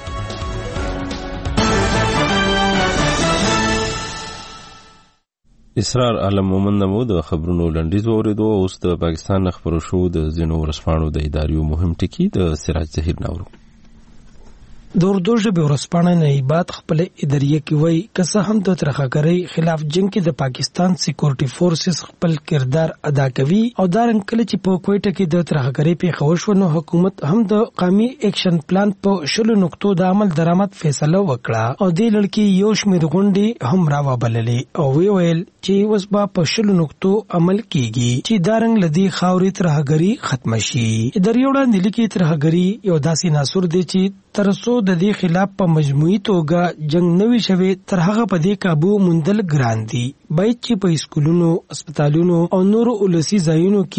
اسرار علم مومن نمو د خبرونو لنډیز اوریدو. اوس د پاکستان خبرو شو د ځینو ورسپانو د اداریو مهم ټکی د سراج ظهیر نورو. د اردو ژبې ورسپانه نایبات خپل اداریه کې وایي که څه هم د ترهګرۍ خلاف جنگ کې د پاکستان سکیورټي فورسز خپل کردار ادا کوي او دا رنګ کله چې په کوټه کې د ترهګرۍ پیښه وشوه نو حکومت هم د قومي اکشن پلان په 20 نقطو د عمل درآمد فیصله وکړه او د لړکی یو شمېر غونډې هم راوبللې او ویل چې اوس به په 20 نقطو عمل کیږي چې دا رنګ لدی خاوري ترهګرۍ ختم شي. اداریه وړاندې لیکي ترهګرۍ یو داسې ناسور دی چې ترڅو د دې خلاف په مجموعي توګه جنگ نوي شوي تر هغه په دې قابو موندل ګران دي. باید چې په اسکولونو، هسپتالونو او نورو ولسي ځایونو کې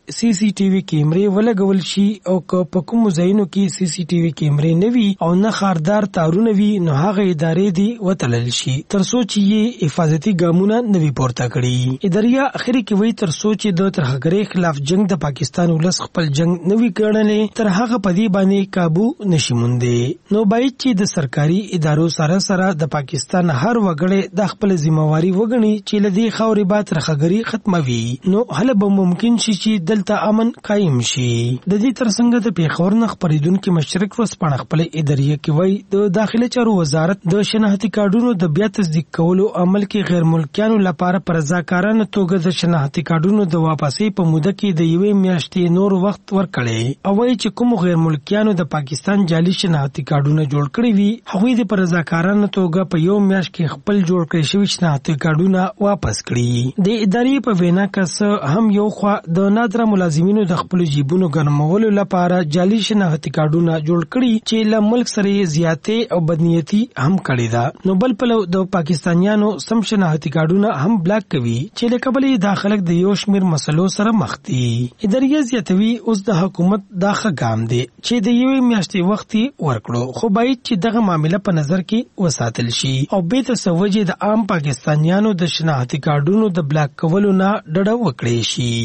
سی سی ټي وي کیمرې ولګول شي او که په کوم ځایونو کې سی سی ټي وي کیمرې نه وي او نه خاردار تارونه وي نو هغه ادارې دی وتلل شي ترڅو چې یې حفاظتي ګامونه نوي پورته کړي. اداریا اخري کې وایي ترڅو چې د ترهګرۍ خلاف جنگ د پاکستان ولس خپل جنگ نوي ګڼلې تر هغه په دې باندې قابو نشي موندې. نو باید چې د سرکاري ادارو سره د پاکستان هر وګړی د خپل ذمہواری وګڼي چې لدی خاورې با ترهګرۍ ختموي نو هله به ممکن شي چې دلته امن قائم شي. د دې ترڅنګ د پیښور نه خبرېدونکو مشرک ورځپاڼه خپل ادارې کې وایي د داخلي چارو وزارت د شناختی کارډونو د بیا تصدیق کولو عمل کې غیر ملکیانو لپاره پر رضاکارانه توګه د شناختی کارډونو د واپسې په موده کې د یوې میاشتې نور وخت ورکړي او وایي چې کوم غیر ملکیانو د پاکستان جعلي شناختی کارډونه جوړ کړی وي هغوی د پر رضاکارانه توګه په یو میاشت کې خپل جوړ کړی شوي شناختی کارډونه واپس کړي. د ادارې په وینا کې هم یو خوا د نادره ملازمینو د خپل جیبونو ګرمولو لپاره جعلي شناختی کارډونه جوړ کړي چې له ملک سره زیاتې او بدنیتي هم کړي ده نو بل پلو د پاکستانیانو سم شناختی کارډونه هم بلاک کوي چې له کبلې د خلک د یو شمیر مسلو سره مخ دي. ادارې زیاتوي اوس د حکومت دا ښه ګام دی چې د یوې میاشتې وخت ورکړو خو باید چې دغه معاملې په نظر کې وساتل شي او به تر سوجي د عام پاکستانیانو د شناختی کارډونو د بلاک کولو نه ډډه وکړي شي.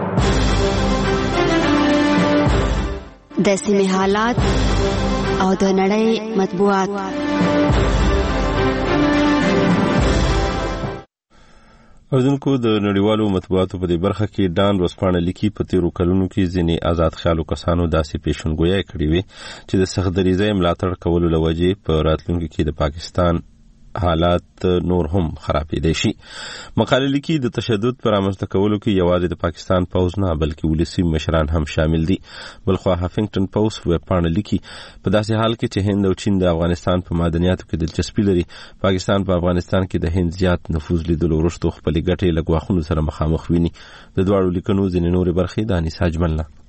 د سیمې حالات او د نړۍ مطبوعات. اوردونکو د نړیوالو مطبوعاتو په دې برخه کې ډان ورځپاڼه لیکي په تیرو کلونو کې ځینې آزاد خیالو کسانو داسې پیشنګویي کړې وي چې د سختدریزۍ ملاتړ کولو له وجې په راتلونکي کې د پاکستان حالات نور هم خرابېدای شي. مقاله لیکي د تشدد پر رامنځته کولو کې یوازې د پاکستان پوځ نه بلکې ولسي مشران هم شامل دي. بلخوا هافنګټن پوسټ ویبپاڼه لیکي په داسې حال کې چې هند او چین د افغانستان په معدنیاتو کې دلچسپي لري پاکستان په افغانستان کې د هند زیات نفوذ لیدلو وروسته خپلې ګټې له ګواښونو سره مخامخ ویني. د دواړو لیکنو ځینې نورې برخې د انیس حاجمل نه.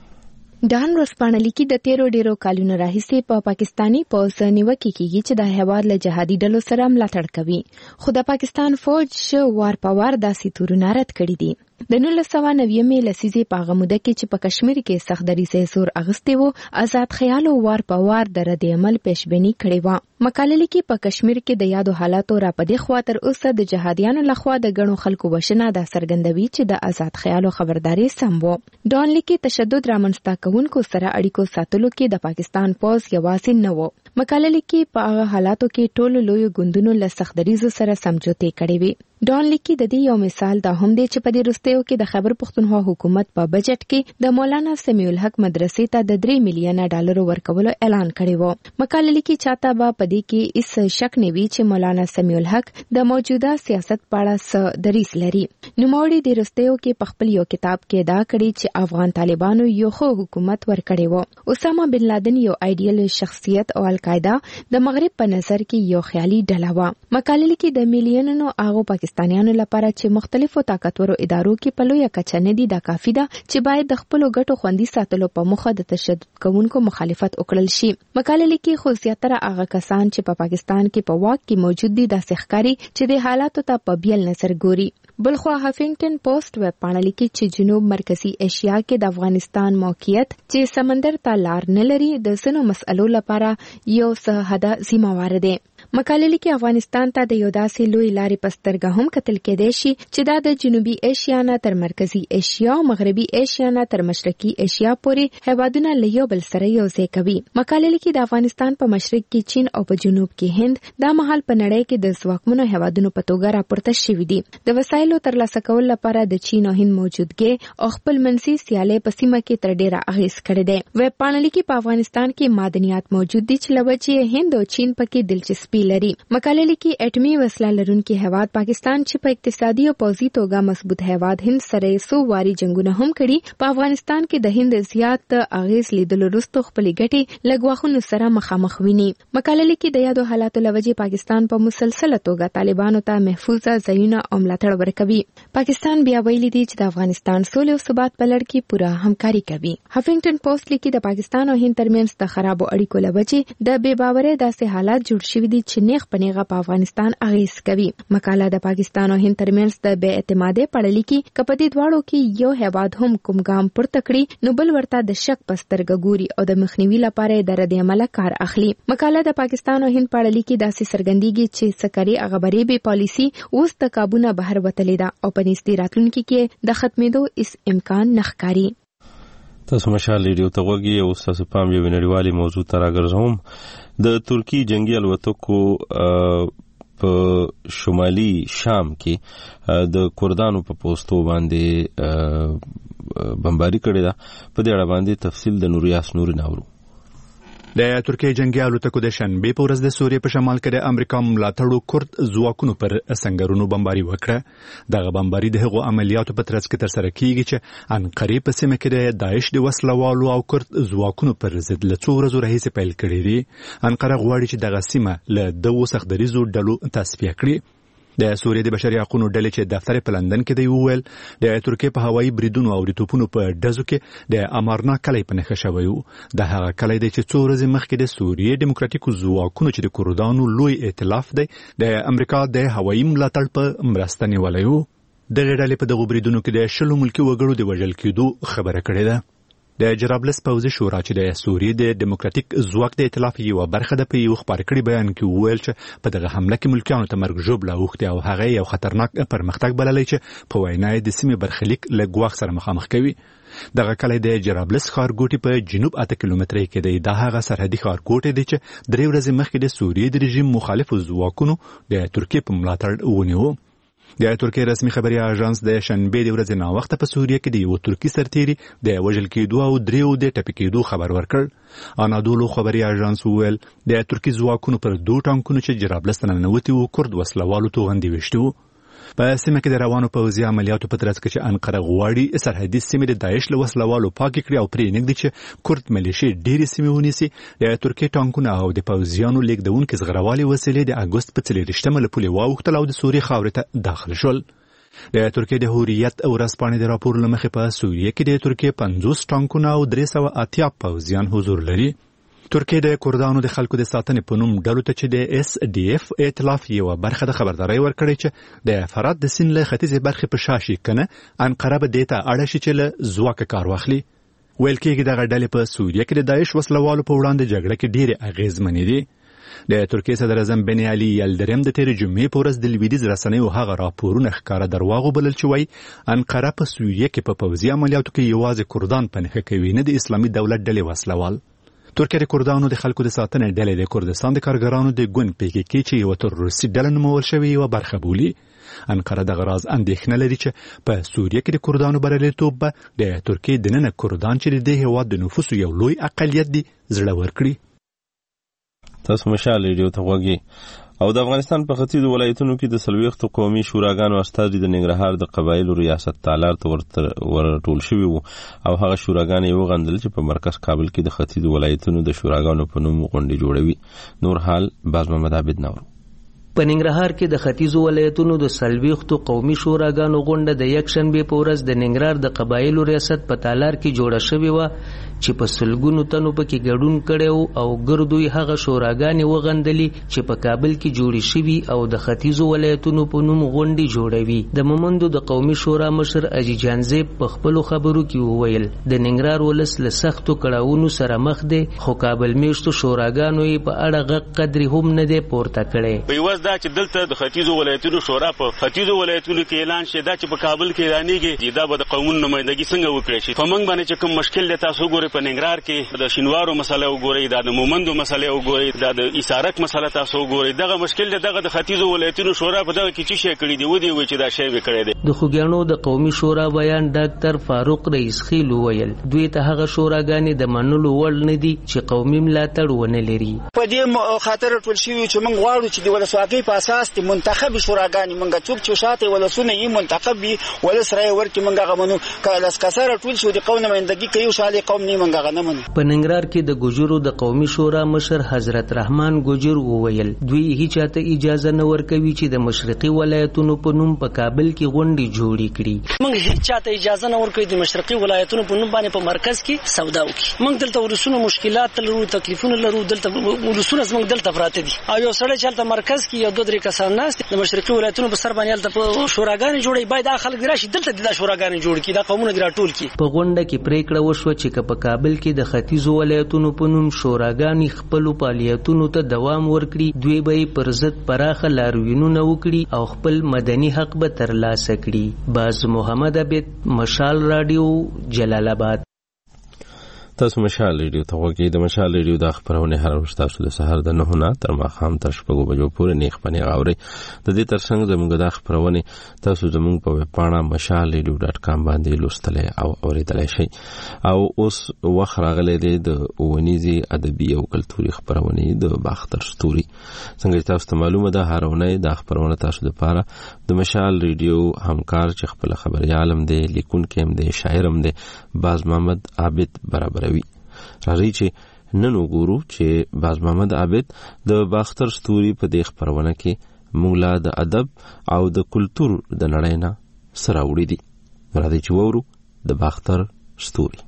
ډان ورځپاڼه لیکي د تیرو ډیرو کلونو راهیسې په پاکستاني پوځ نیوکې کیږي چې د هیواد له جهادي ډلو سره ملاتړ کوي خو د پاکستان فوج وار په وار داسې تورونه رد کړي دي. د 1990 لسیزې په هغه موده کې چې په کشمیر کې سختدریزۍ زور اغوستی وو آزاد خیالو وار په وار د رد عمل پیشبیني کړې وه. مقاله لیکي په کشمیر کې د یادو حالاتو را په دې خوا تر اوسه د جهادیانو لخوا د ګڼو خلکو وژنه دا څرګندوي چې د آزاد خیالو خبرداري سم وو. ډان لیکي تشدد رامنځته کوونکو سره اړیکو ساتلو کې د پاکستان پوځ یوازې نه وو. مقاله لیکي په هغه حالاتو کې ټولو لویو ګوندونو له سختدریزو سره سمجوتې کړې وي. ډان لیکي د دې یو مثال دا هم دی چې په دې وروستیو کې د خیبر پښتونخوا حکومت په بجټ کې د مولانا سمیع الحق مدرسې ته د 3 میلیونه ډالر ورکولو اعلان کړی و. مقاله لیکي چاته به په دې کې هیڅ شک نه وي چې مولانا سمیع الحق د موجوده سیاست په اړه څه دریځ لري. نوموړي د وروستیو کې په خپل یو کتاب کې دا کړی چې افغان طالبانو یو خو حکومت ورکړی و. اسامه بن لادن یو ایډیل شخصیت او القاعده د مغرب په نظر کې یو خیالي ډله و. مقاله لیکي د میلیونونو هغه پاکستانیانو لپاره چې مختلفو طاقتورو ادارو کې په لویه کچه نه دي دا کافي ده چې باید د خپلو ګټو خوندي ساتلو په موخه د تشدد کوونکو مخالفت وکړل شي. مقاله لیکي خو زیاتره هغه کسان چې په پاکستان کې په واک کې موجود دي داسې ښکاري چې د حالاتو ته په بیل نظر ګوري. بلخوا هافنګټن پوسټ ویبپاڼه لیکي چې جنوب مرکزی ایشیا کې د افغانستان موقعیت چې سمندر ته لار نه لري د ځینو مسئلو لپاره یو څه حده ذمہوار دی. مقاله لیکي افغانستان ته د یو داسې لوی لارې په سترګه هم کتل کېدای شي چې دا د جنوبي ایشیا نه تر مرکزی ایشیا او مغربي ایشیا نه تر مشرقي ایشیا پورې هیوادونه له یو بل سره یو ځای کوي. مقاله لیکي د افغانستان په مشرق کې چین او په جنوب کې هند دا مهال په نړۍ کې د ځواکمنو هیوادونو په توګه راپورته شوي دي. د وسایلو ترلاسه کول لپاره د چین او هند موجودګي او خپل منځي سیالۍ په سیمه کې تر ډیره اغیز کړی دی. ویبپاڼه لیکي په افغانستان کې معدنیات موجود دي چې لوجه هند او چین پکې دلچسپي لري. مقاله لیکي اټمی وسله لرونکي هیواد پاکستان چې په اقتصادي او پوځي توګه مضبوط هیواد هند سره سو واري جنگونه هم کړي په افغانستان کې د هند زیات اغیز لیدلو وروسته خپل ګټې لګواخونو سره مخامخ ویني. مقاله لیکي د یادو حالاتو لوجه پاکستان په مسلسله توګه طالبانو ته محفوظه ځایونه او ملاتړ ورکوي. پاکستان بیا ویلي دی چې د افغانستان سولې او ثبات په لړ کې پوره همکاري کوي. هافنګټن پوسټ لیکي د پاکستان او هند ترمنځ د خرابو اړیکو لوجه د بې باورۍ داسې حالات جوړ شوي دي چې نیغ په نیغه په افغانستان اغیز کوي. مقاله د پاکستان او هند ترمنځ د بې اعتمادۍ په اړه لیکي چې په دې دواړو کې یو هیواد هم کوم ګام پورته کړي نو بل ورته د شک په سترګه ګوري او د مخنیوي لپاره د رد عمل کار اخلي. مقاله د پاکستان او هند په اړه لیکي داسې څرګندېږي چې سکري غبرې به پالیسي اوس د کابونه بهر وتلې ده او په نږدې راتلونکي کې د ختمېدو هیڅ امکان نه ښکاري. تاسو مشال ریډیو ته وګورئ او تاسو پام یو نړیوالي موضوع ته راګرځوم. د ترکی جنگي الوتکو په شمالي شام کې د کردانو په پوسټو باندې بمباری کړې ده. په دې اړه باندې تفصیل د نوریاس نور ناورو. د ترکیې جنگي الوتکو د شنبې په ورځ د سوریې په شمال کې د امریکا ملاتړو کورد ځواکونو پر سنگرونو بمباری وکړه. دغه بمباری د هغو عملیاتو په ترڅ کې ترسره کیږي چې انقرې په سیمه کې د داعش د وسلوالو او کورد ځواکونو پر ضد له څو ورځو راهیسې پیل کړي دي. انقره غواړي چې دغه سیمه له دوو سختدریزو ډلو تصفیه کړي. د سوریې د بشري حقوقو ډلې چې دفتر په لندن کې دی وویل د ترکیې په هوایي بریدونو او د توپونو په ډزو کې د امارنا کلی په نښه شوی و. د هغه کلی دی چې څو ورځې مخکې د سوریې دیموکراتیکو ځواکونو چې د کردانو لوی ائتلاف دی د امریکا د هوایي ملاتړ په مرسته نیولی و. دغې ډلې په دغو بریدونو کې د 10 ملکي وګړو د وژل کېدو خبره کړې ده. د جرابلس پوځي شورا چې د سوریې د دیموکراتیک ځواک د ائتلاف یو برخه د یو خبر کړي بیان کې وویل چې په دغه حمله کې ملکیانو ته مرګ ژوبله اوښتې او هغه یو خطرناک پرمختګ بللی چې په وینا یې د سیمې برخلیک له ګواښ سره مخامخ کوي. دغه کلی د جرابلس ښارګوټي په جنوب 8 کیلومتره کې دی. دا هغه سرحدي ښارګوټی دی چې 3 ورځې مخکې د سوریې د رژیم مخالفو ځواکونو د ترکیې په ملاتړ ونیو. د ترکیې رسمي خبري اژانس د شنبې د ورځې ناوخته په سوریه کې د یو ترکی سرتیري د وژل کېدو او دریو د ټپي کېدو خبر ورکړ. انادولو خبري اژانس وویل د ترکی ځواکونو پر 2 ټانکونو چې جرابلس ته ننوتي وو کورد وسلوالو توغندي ویشتي وو. په سیمه کې د روانو پوځي عملیاتو په ترڅ کې چې انقره غواړي سرحدي سیمې د داعش له وسلوالو پاکې کړي او پرې نږدې چې کورد ملیشې ډېرې سیمې ونیسي. د ترکیې ټانکونه او د پوځیانو لیږدونکي زغروالي وسیلې د اګوست په 24 له پولې واوښتل او د سوریې خاورې ته داخل شول. د ترکیې د حریت او ورځپاڼې د راپور له مخې په سوریې کې د ترکیې 50 ټانکونه او 380 پوځیان حضور لري. ترکیه د کردانو د خلکو د ساتنې په نوم ډلو ته چې د SDF ائتلاف یو برخه د خبرداري ورکړې چې د فرات د سیند له ختیځې برخې په شا شي کنه انقره به دې ته اړه شي چې له ځواکه کار واخلي. ویل کېږي دغه ډلې په سوریه کې د داعش وسلوالو په وړاندې جګړه کې ډېرې اغېزمنې دي. د ترکیې صدر اعظم بن علي یلدریم د تېرې جمعې په ورځ د لویدیځ رسنیو هغه راپورونه ښکاره درواغ وبلل چې وایي انقره په سوریه کې په پوځي عملیاتو کې یوازې کردان په نښه کوي نه د اسلامي دولت ډلې وسلوال. ترکیه د کردانو د خلکو د ساتنې ډلې د کردستان د کارګرانو د ګوند PKK چې یو تروریستي ډله نومول شوې یوه برخه بولي. انقره دغه راز اندېښنه لري چې په سوریه کې د کردانو بریالیتوب به د ترکیې دننه کردان چې د دې هېواد د نفوسو یو لوی اقلیت دي زړه ورکړي. تاسو مشال ریډیو ته وګورئ. او د افغانستان په ختیځو ولایتونو کې د 40 قومي شوراګانو استازي د ننګرهار د قبایلو ریاست تالار ته ورټول شوي وو او هغه شوراګان یې وغندل چې په مرکز کابل کې د ختیځو ولایتونو د شوراګانو په نوم غونډې جوړوي. نور حال باز محمد عابد نور. په ننګرهار کې د ختیځو ولایتونو د 40 قومي شوراګانو غونډه د یک شنبه په ورځ د ننګرهار د قبایلو ریاست په تالار کې جوړه شوې و چې په سلګونو تنو پکې ګډون کړي او ګردوی هغه شوراګانې وغندلي چې په کابل کې جوړې شوي او د ختیځو ولایتونو په نوم غونډې جوړوي. د مومندو د قومي شورا مشر اجي جانزیب په خپلو خبرو کې وویل د ننګرهار ولس له سختو کړاوونو سره مخ دی خو کابل میشتو شوراګانو یې په اړه غږ قدرې هم نه دی پورته کړی. دا چې دلته د ختیځو ولایتونو شورا په ختیځو ولایتونو کې اعلان شي دا چې په کابل کې اعلانېږي دا به د قومونو نمائندګي څنګه وکړي شي. په موږ باندې چې کوم مشکل دی تاسو ګورئ په ننګرهار کې د شینوارو مسله وګورئ دا د مومندو مسله وګورئ دا د اسارک مسله تاسو وګورئ دغه مشکل دی دغه د ختیځو ولایتونو شورا په دغه کې چې شي کړی دی ودی وی چې دا شی وکړی دی. د خوګیانو د قومي شورا بیان ډاکټر فاروق رئیس خیل ویل دوی ته هغه شوراګانې د منلو وړ نه دي چې قومي ملاتړ ونه لري. په دې خاطر ټول شي چې موږ غواړو چې د ولسواکۍ دوی په اساس د منتخب شوراګانې منګه څوک چې شاته ولسونه یې منتخب وي ولس رای ورکړي منګه غمنو کله اسکسره ټول شو د قوم نمائندګي کوي شاله قوم نه منګه غنمنو. په ننګرهار کې د ګوجرو د قومي شورا مشر حضرت رحمان ګوجر وویل دوی هیڅ چاته اجازه نه ورکوي چې د مشرقي ولایتونو په نوم په کابل کې غونډې جوړې کړي. موږ هیڅ چاته اجازه نه ورکوي د مشرقي ولایتونو په نوم باندې په مرکز کې سودا وکړي. موږ دلته ورسونو مشکلات لرو تکلیفونه لرو دلته ولسونه زموږ دلته پراته دي او یو سړی چې دلته مرکز کې یو دوه درې کسان ناست د مشرقي ولایتونو په سر باندې دلته شوراګانې جوړي باید خلک راشي دلته د شوراګانې جوړ کړي دا قومونه د راټول کړي. په غونډه کې پریکړه وشوه چې په کابل کې د ختیځو ولایتونو په نوم شوراګانې خپل فعالیتونو ته دوام ورکړي دوی به پر ضد پراخه لاروینونه وکړي او خپل مدني حق به ترلاسه کړي. باز محمد عبید مشال رادیو جلال آباد. تاسو مشال ریډیو ته وګورئ. د مشال ریډیو د خبرونه هر ورځ تاسو د سحر د 9 نه تر ماښام تر 6 بجو پورې نیخ پنی غاوري. د دې ترڅنګ زموږ د خبرونه تاسو زموږ په ویب پاڼه mashalradio.com باندې لوستلای او اوریدلای شئ. او اوس وخت راغلی دی د ونیزي ادبي او کلتوري خبرونه د باختر ستوري. څنګه تاسو ته معلومه ده هرونه د خبرونه تاسو لپاره د مشال ریډیو همکار چې خپل خبري عالم دی لیکونکي هم دی شاعرم دی باز محمد عابد برابر راځي چې نن وګورو چې باز محمد عابد د باختر ستوري په دې خبرونه کې مولا د ادب او د کلچر د نړۍ نه سره وړي دي. راځي چې وورو د باختر ستوري.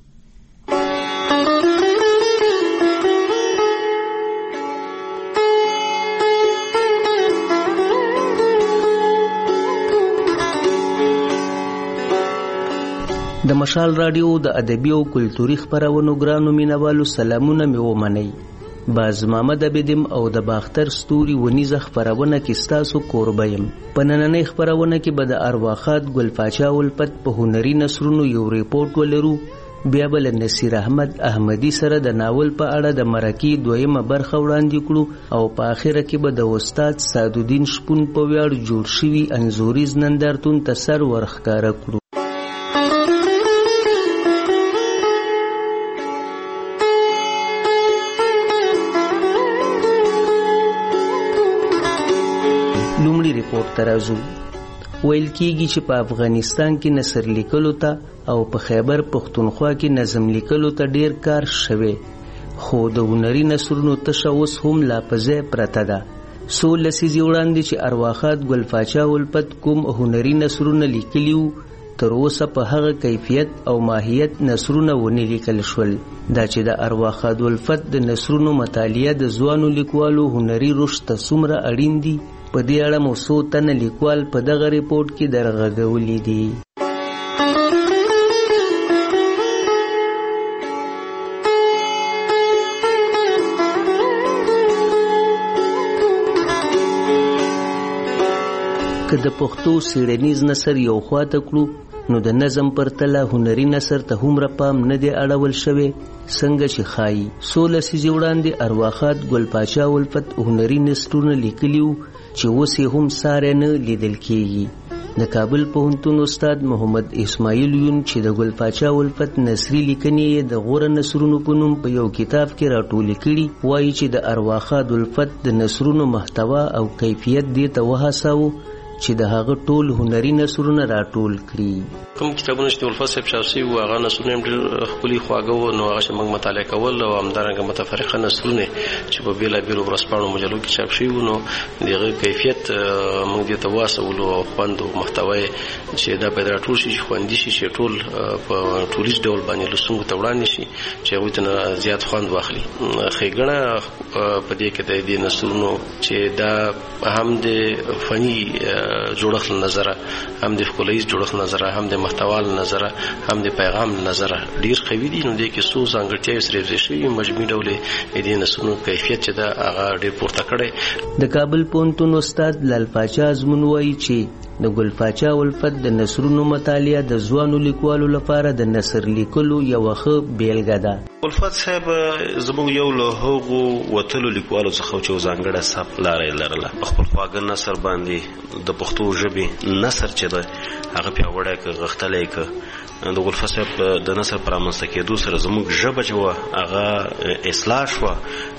د مشال رادیو د ادبي او کلتوري خبرونو ګرانو مینوالو سلامونه مې ومنئ. باز محمد عبیدم او د باختر ستوري ونیزه خبرونه کې ستاسو کوربیم. په نننۍ خبرونه کې به د ارواخات ګل پاچا ولپت په هنري نثرونو یو ریپورت ولرو. بیا به نصیر احمد احمدی سره د ناول په اړه د مرکې دویمه برخه وړاندې کړو او په اخره کې به د استاد سعدالدین شپون په ویاړ جوړ شوي انځوریز نندارتون ته سر ورښکاره کړو. لومړی ریپورت ترازو ویل کیږي چې په افغانستان کې نثر لیکلو ته او په خیبر پختونخوا کې نظم لیکلو ته ډیر کار شوی خو د هنري نثرونو تشه اوس هم لا په ځای پرته ده. څو لسیزې وړاندې چې ارواخات ګل پاچا ولپت کوم هنري نثرونه لیکلي وو تر اوسه په هغه کیفیت او ماهیت نثرونه ونه لیکل شول. دا چې د ارواخات ولپت د نثرونو مطالعه د ځوانو لیکوالو هنري رشد ته څومره اړین دي په دې اړه مو څو تنه لیکوال په دغه ریپورت کې درغږولي دي. که د پښتو څېړنیز نثر یو خواته کړو نو د نظم پر تله هنري نثر ته هومره پام نه دی اړول شوی څنګه چې ښایي. 16 لسیزې وړاندې ارواخات ګل پاچا ولپت هنري نثرونه لیکلي وو چې اوس یې هم ساری نه لیدل کېږي. د کابل پوهنتون استاد محمد اسماعیل یون چې د ګل پاچا ولپت نثري لیکنې د غوره نثرونو په نوم په یو کتاب کې راټولې کړي وایي چې د ارواخات ولپت د نثرونو محتوا او کیفیت دې ته وهڅاوه چې د هغه ټول هنري نثرونه راټول کړي. کوم کتابونه چې ولفت صاحب چاپ شوي وو هغه نثرونه هم ډېر ښکلي خواږه وو نو هغه چې موږ مطالعه کول او همدارنګه متفرقه نثرونه چې په بېلابېلو ورځپاڼو مجلو کې چاپ شوي وو نو د هغه کیفیت موږ دې ته واسولو او خوند او محتوا چې دا پیدا راټول شي چې خوندي شي چې ټول په ټولیز ډول باندې لوستونکو ته وړاندې شي چې هغوی ته زیات خوند واخلي. ښېګڼه په دې کې د دې نثرونو چې دا هم د فني جوړښت نظر هم د ښکلیز جوړښت نظر هم د محتوا نظر هم د پیغام نظر ډیر قوي دي نو د کې څو ځانګړتیاوې سره شوي مجموعي ډول د نثرونو کیفیت چې دا هغه ډیر پورته کړی. د کابل پوهنتون استاد لال پاچا ازمون وایي چې د ګل پاچا الفت د نثرونو مطالعه د ځوانو لیکوالو لپاره د نثر لیکلو یو ښه بیلګه ده. الفت صاحب زموږ یو له هغو وتلو لیکوالو څخه چې ځانګړی سبک لارې لرله، په خپل خواږه نثر باندې د پښتو ژبې نثر چې ده هغه پیاوړی که غښتلی که د الفت صاحب د نثر پر رامنځته کېدو سره زموږ ژبه چې وه هغه اصلاح شوه،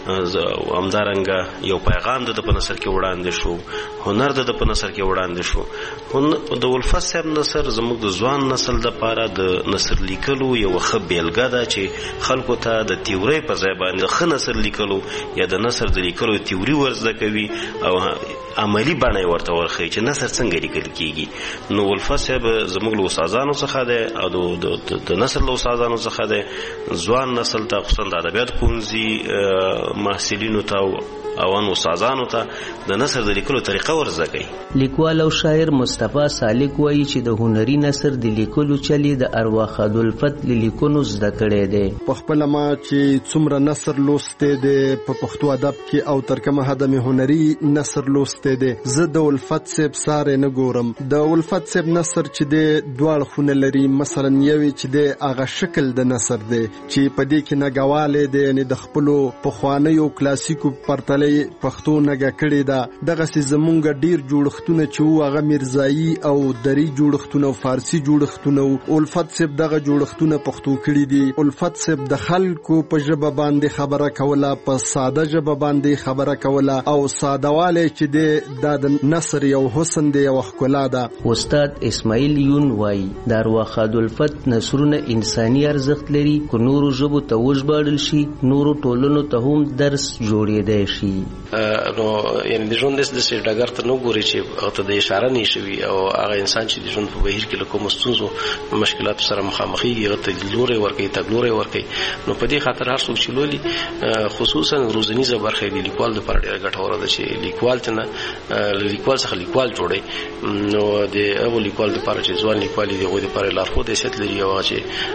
همدارنګه یو پیغام د په نثر کې وړاندې شو، هنر د په نثر کې وړاندې شو. د الفت صاحب نثر زموږ د ځوان نسل دپاره د نثر لیکلو یو ښه بیلګه ده چې خلکو ته د تیورۍ په ځای باندې ښه نثر لیکلو یا د نثر د لیکلو تیوري ورزده کوي او عملی بڼه یې ورته ورښیي چې نثر څنګه لیکل کېږي. نو الفت صاحب زموږ له استادانو څخه دی او د نثر له استادانو څخه دی. ځوان نسل ته خصوصا د ادبیاتو پوهنځي محصلینو ته او ان استادانو ته د نثر د لیکلو طریقه ورزده کوي. لیکوال او شاعر مصطفی سالک وایي چې د هنري نثر د لیکلو چلی د ارواح الفت لیکونو زده کړی دی. په خپل ما چې څومره نثر لوستې دی په پښتو ادب کې او تر کومه حد مې هنري نثر لوستې دی، زه د الفت صاحب ساره نه ګورم. د الفت صاحب نثر چې دی دواړه خونه لري، مثلا یوې چې دی هغه شکل د نثر دی چې په دې کې نګوالی دی، یعنې د خپلو پخوانیو کلاسیکو پرتله پښتو نګه کړې ده. دغسې زمونږ ډیر جوړښتونه چې وو هغه میرزایي او دری جوړښتونه او فارسي جوړښتونه وو. الفت صاحب دغه جوړښتونه پښتو کړي دي. الفت صاحب د خلکو په ژبه باندې خبره کوله، په ساده ژبه باندې خبره کوله او سادهوالی چې دی دا د نثر یو حسن دی، یو ښکلا ده. استاد اسماعیل یون وایي د ارواح الفت نثرونه انساني ارزښت لري، که نورو ژبو ته وژباړل شي نورو ټولنو ته هم درس جوړېدی شي. نو یعنی د ژوند داسې ډګر ته نه ګوري چې هغه ته د اشاره نه شوي او هغه انسان چې د ژوند په بهیر کې له کومو ستونزو مشکلاتو سره مخامخېږي هغه ته لیدلوری ورکوي، تګلوری ورکوي. نو په دې خاطر هر څوک چې لولي خصوصا روزنیزه برخه د لیکوال دپاره ډېره ګټوره ده چې لیکوال ته نه له لیکوال څخه لیکوال جوړوي. نو د هغو لیکوال دپاره چې ځوان لیکوال دي د هغوی دپاره لارښود حیثیت لري او هغه چې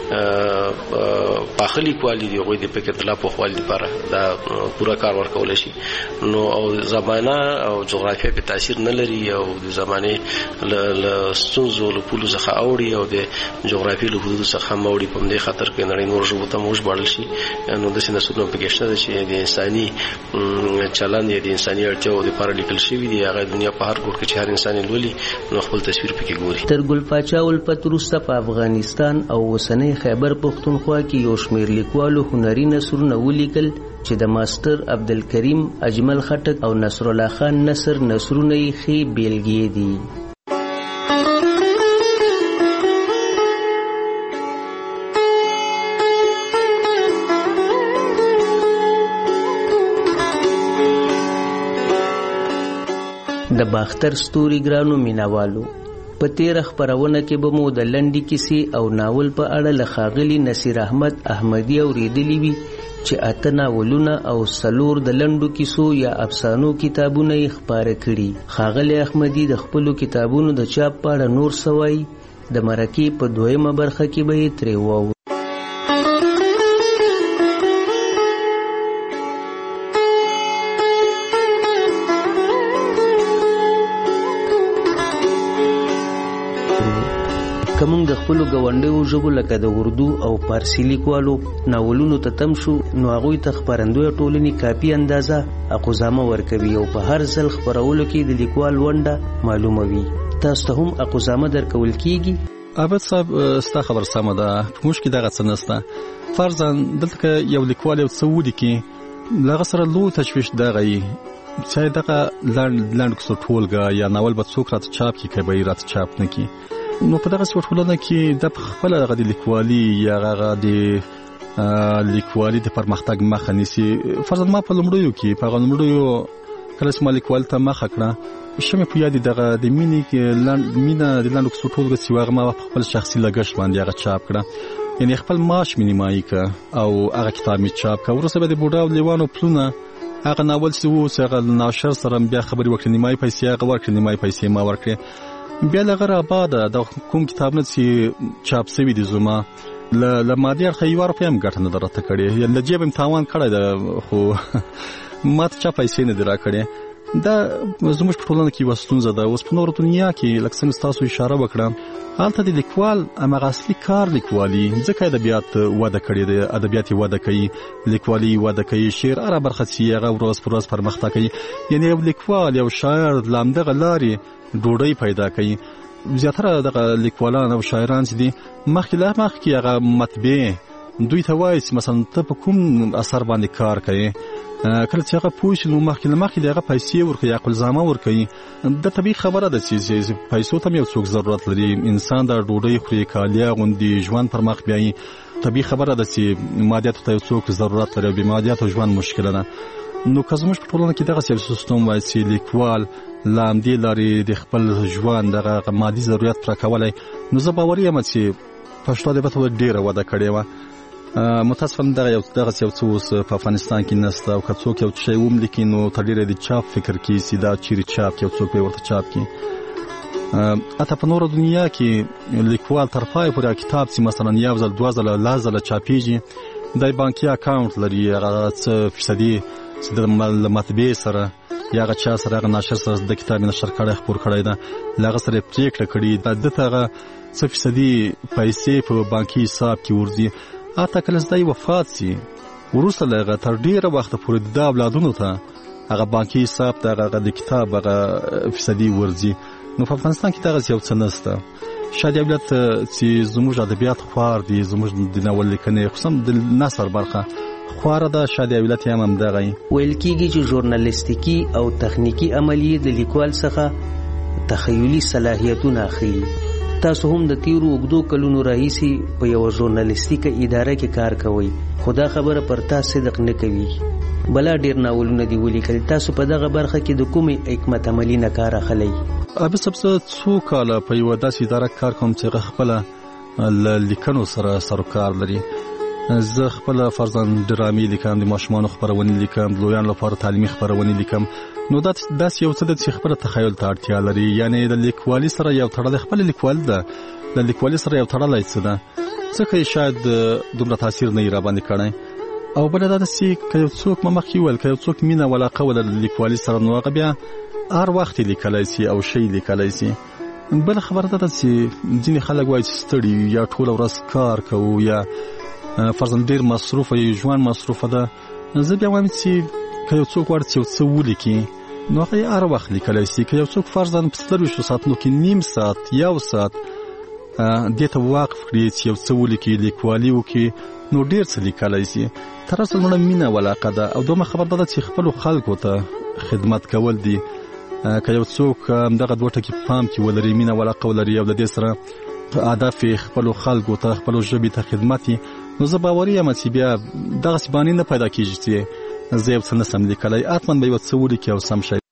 پاخه لیکوال دي د هغوی د فکر د لا پوخوالي دپاره دا پوره کار ورکولی شي. نو او زمانه او جغرافیه په تاثیر نه لري او د زمانه له ستونزو له پولو څخه اوړي او د جغرافیې له حدودو څخه هم اوړي. په دې خاطر کې نړۍ نور ژبو ته موږ باړل شي. نو داسې نثرونه پکې شته چې د انساني چلند یا د انساني اړتیاو دپاره لیکل شوي دي. هغه دنیا په هر ګوټ کې چې هر انسان یې لولي نو خپل تصویر پکې ګوري. تر ګل پاچا الفت وروسته په افغانستان او اوسنۍ خیبر پښتونخوا کې یو شمېر لیکوالو هنري نثرونه ولیکل چې د ماستر عبدالکریم اجمل خټک او نصر الله خان نثر نثرونه یې ښې بیلګې دي. د باختر ستوري ګرانو مینوالو، په تیره خپرونه کې به مو د لنډې کیسې او ناول په اړه له ښاغلي نصیر احمد احمدي اورېدلي وي چې 8 ناولونه او 4 د لنډو کیسو یا افسانو کتابونه یې خپاره کړي. ښاغلی احمدي د خپلو کتابونو د چاپ په اړه نور څه وایي، د مرکې په 2مه برخه کې به یې ترې واورو. که موږ د خپلو ګاونډیو ژبو لکه د اردو او فارسي لیکوالو ناولونو ته تم شو نو هغوی ته خپرندویه ټولنې کافي اندازه اقوزامه ورکوي او په هر ځل خپرولو کې د لیکوال ونډه معلوموي. تاسو ته هم اقوزامه درکول کیږي؟ عابد صاحب ستا خبر سمه ده، موږ کې دغه څه نشته. فرضاً دلته که یو لیکوال یو څه ولیکي له هغه سره لوی تشویش دغه یي چې دغه لنډ کیسو ټولګه یا ناول به څوک راته چاپ کړي که به یې راته چاپ نه کړي. نو په دغه ټولنه کې د خپل هغه د لیکوالي یا هغه د لیکوالي د پرمختګ مخه نیسي. فرضاً ما په لومړیو کې په هغه لومړیو کله چې ما لیکوالي ته مخه کړه شمې په یاد دغه د مینې مینه د لاندو کیسو ټولګه چې هغه ما په خپل شخصي لګښت باندې هغه چاپ کړه، یعنی خپل معاش مې نیمایي کړه او هغه کتاب مې چاپ کړه. وروسته به د بوډا او لیوانو پلونه هغه ناول چې و چې هغه ناشر سره بیا خبرې وکړې، نیمایي پیسې هغه ورکړې، نیمایي پیسې ما ورکړې. بیا لغه آباد د کوم کتابونه چې چاپ شوي دي زما له مادي اړخه یو روپۍ هم ګټه نه درته کړې، یا له جیب هم تاوان کړی ده خو ما ته چا پیسې نه دي راکړې. دا زموږ په ټولنه کې یوه ستونزه ده. اوس په نورو دنیا کې لکه څنګه ستاسو اشاره وکړه هلته د لیکوال هماغه اصلي کار لیکوالي، ځکه ادبیات وده کړې ده، ادبیات وده کوي، لیکوالي وده کوي، شعر هره برخه چې هغه ورځ پر ورځ پرمختګ کوي. یعنې یو لیکوال یو شاعر له همدغه لارې ډوډۍ پیدا کوي. زیاتره دغه لیکوالان او شاعران چې دي مخکې هغه مطبعې دوی ته وایي چې مثلا ته په کوم اثر باندې کار کوي، کله چې هغه پوه شي نو مخکې د هغه پیسې ورکوي، عقلزامه ورکوي. د طبیعي خبره ده چې پیسو ته یو څوک ضرورت لري، انسان د ډوډۍ خوري، کالي اغوندي، ژوند پر مخ بیایي. طبیعي خبره ده چې مادیاتو ته یو څوک ضرورت لري او بې مادیاتو ژوند مشکله ده. نو که زموږ په ټولنه کې دغسې یو سیستم وای چې لیکوال له همدې لارې د خپل ژوند دغه مادي ضرورت پوره کولی، نو زه باوري یم چې پښتو ادبیات ډېره وده کړې وه. متاسفانه دغسې یو څه اوس په افغانستان کې نشته، او که څوک یو شی وملیکي نو تر ډېره د چاپ فکر کوي چې دا چیرې چاپ کړي، یو څوک به یې ورته چاپ کړي. حتی په نورو دنیا کې لیکوال تر پایه پورې کتاب چې مثلا یو ځل، دوه ځله، لس ځله چاپېږي، دی بانکي اکاونټ لري، هغه څه فیصدي چې د مطبعې سره یا هغه چا سره، هغه ناشر سره د کتاب نشر کړی، خپور کړی ده، له هغه سره یې پرېکړه کړې ده، ته هغه څه فیصدي پیسې په بانکي حساب کې ورځي. حتی کله چې دی وفات شي وروسته له هغه تر ډېره وخته پورې د اولادونو ته هغه بانکي حساب ته هغه د کتاب هغه فیصدي ورځي. نو په افغانستان کې دغسې یو څه نشته. شاید یو ملت چې زموږ ادبیات خوار دي، زموږ د ناول لیکنې خصوصا د نثر برخه خواره ده، شاید یو ملت یې هم همدغه وي. ویل کېږي چې ژورنالیستیکي او تخنیکي عملیې د لیکوال څخه تخیلي صلاحیتونه ښیي. تاسو هم د تیرو اوږدو کلونو راهیسې په یوه ژورنالیستیکه اداره کې کار کوئ، خو دا خبره پر تا صدق نه کوي. بلا ډېر ناولونه دي ولیکل، تاسو په دغه برخه کې د کومې حکمت عملي نه کار اخلئ؟ زه څو کاله په یوه داسې اداره کار کوم چې هغه خپله له لیکنو سره سروکار لري. زه خپله فرضاً ډرامې لیکم، د ماشومانو خپرونې لیکم، د لویانو لپاره تعلیمي خپرونې لیکم. نو داسې یو څه ده چې خپله تخیل ته اړتیا لري، یعنې د لیکوالي سره یو تړلی، خپله لیکوالي ده، د لیکوالي سره یو تړلی څه ده، ځکه یې شاید دومره تاثیر نه یې راباندې کړی. او بله دا ده چې که یو څوک ما مخکې وویل، که یو څوک مینه او علاقه ولري د لیکوالي سره، نو هغه بیا هر وخت یې لیکلی سي او شی لیکلی سي. بله خبره دا ده چې ځینې خلک وایي چې ستړي یا ټوله ورځ کار کوو یا فرضاً ډېر مصروفه یا ژوند مصروفه ده. زه بیا وایم چې که یو څوک غواړي چې یو څه ولیکي نو هغه یې هر وخت لیکلی سي. که یو څوک فرضاً په 24 ساعتونو کې نیم ساعت، یو ساعت دې ته وقف کړي چې یو څه ولیکي، لیکوالي وکړي، نو ډېر څه لیکلی سي. تر اوسه لومړی مینه او علاقه ده، او دویمه خبر دا ده چې خپلو خلکو ته خدمت کول دي. که یو څوک دغه دوه ټکي پام کې ولري، مینه او علاقه ولري، او د دې سره هدف یې خپلو خلکو ته، خپلو ژبې ته خدمت یې، نو زه باوري یم چې بیا دغسې بانې نه پیدا کېږي چې زه یو څه نسم لیکلی. حتما به یو څه ولیکي او سم شي.